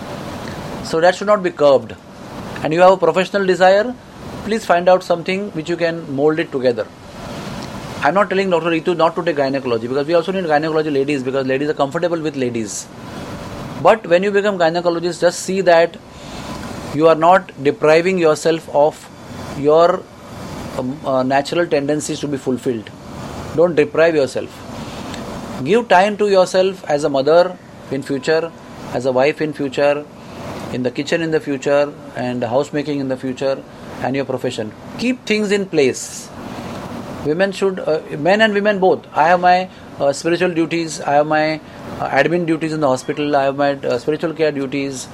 So that should not be curbed. And you have a professional desire, please find out something which you can mold it together. I'm not telling Dr. Ritu not to take gynecology, because we also need gynecology ladies, because ladies are comfortable with ladies. But when you become gynecologist, just see that you are not depriving yourself of your natural tendencies to be fulfilled. Don't deprive yourself. Give time to yourself as a mother in future, as a wife in future, in the kitchen in the future, and housemaking in the future, and your profession. Keep things in place. Women should, men and women both. I have my spiritual duties, I have my admin duties in the hospital, I have my spiritual care duties,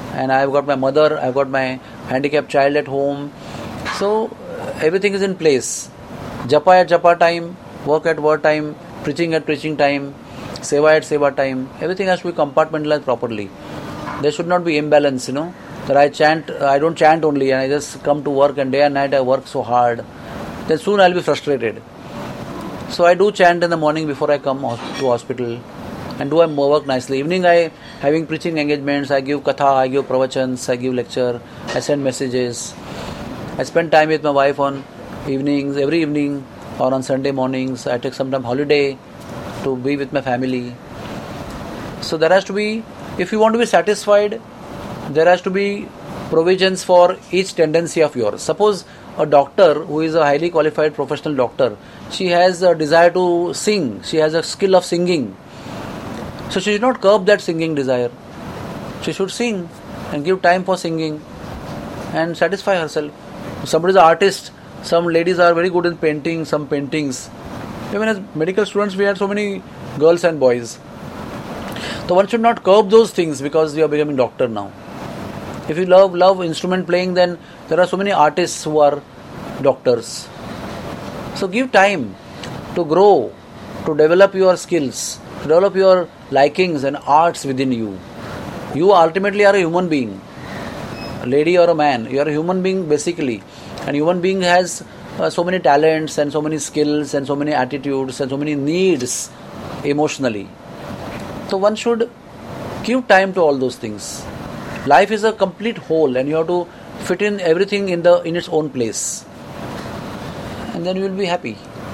and I've got my mother, I've got my handicapped child at home. So everything is in place. Japa at japa time, work at work time, preaching at preaching time, seva at seva time. Everything has to be compartmentalized properly. There should not be imbalance, that I don't chant only and I just come to work and day and night I work so hard. Then soon I'll be frustrated. So I do chant in the morning before I come to hospital and do my work nicely. Evening I having preaching engagements, I give katha, I give pravachans, I give lecture, I send messages. I spend time with my wife on evenings, every evening or on Sunday mornings. I take some time holiday to be with my family. So there has to be, if you want to be satisfied, there has to be provisions for each tendency of yours. Suppose a doctor who is a highly qualified professional doctor, she has a desire to sing, she has a skill of singing. So she should not curb that singing desire. She should sing and give time for singing and satisfy herself. Somebody is an artist, some ladies are very good in painting, some paintings. Even as medical students, we had so many girls and boys. So one should not curb those things because you are becoming doctor now. If you love instrument playing, then there are so many artists who are doctors. So give time to grow, to develop your skills, to develop your likings and arts within you. You ultimately are a human being, a lady or a man. You are a human being basically. And human being has so many talents and so many skills and so many attitudes and so many needs emotionally. So one should give time to all those things. Life is a complete whole and you have to fit in everything in its own place. And then you will be happy.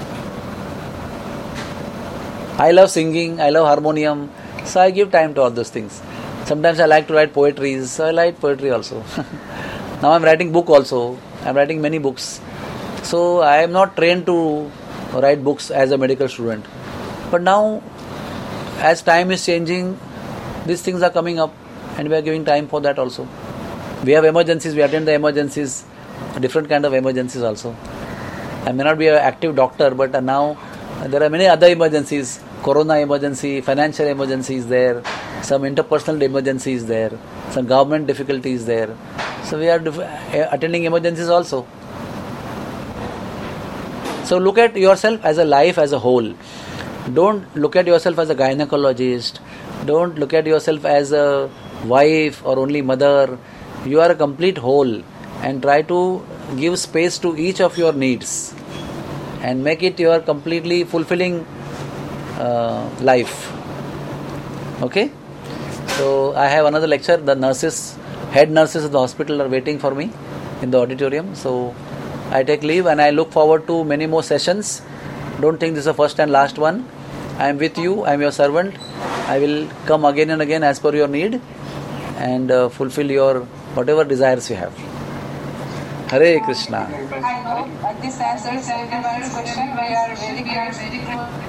I love singing, I love harmonium, so I give time to all those things. Sometimes I like to write poetry, so I write poetry also. Now I am writing book also. I am writing many books. So I am not trained to write books as a medical student. But now, as time is changing, these things are coming up and we are giving time for that also. We have emergencies, we attend the emergencies, different kind of emergencies also. I may not be an active doctor, but now there are many other emergencies. Corona emergency, financial emergency is there, some interpersonal emergency is there, some government difficulty is there. So we are attending emergencies also. So look at yourself as a life as a whole. Don't look at yourself as a gynecologist. Don't look at yourself as a wife or only mother. You are a complete whole and try to give space to each of your needs and make it your completely fulfilling life. Okay? So I have another lecture. The head nurses of the hospital are waiting for me in the auditorium. So I take leave and I look forward to many more sessions. Don't think this is the first and last one. I am with you. I am your servant. I will come again and again as per your need and fulfill your whatever desires you have. Hare Krishna. I know this answers everyone's question. We are very grateful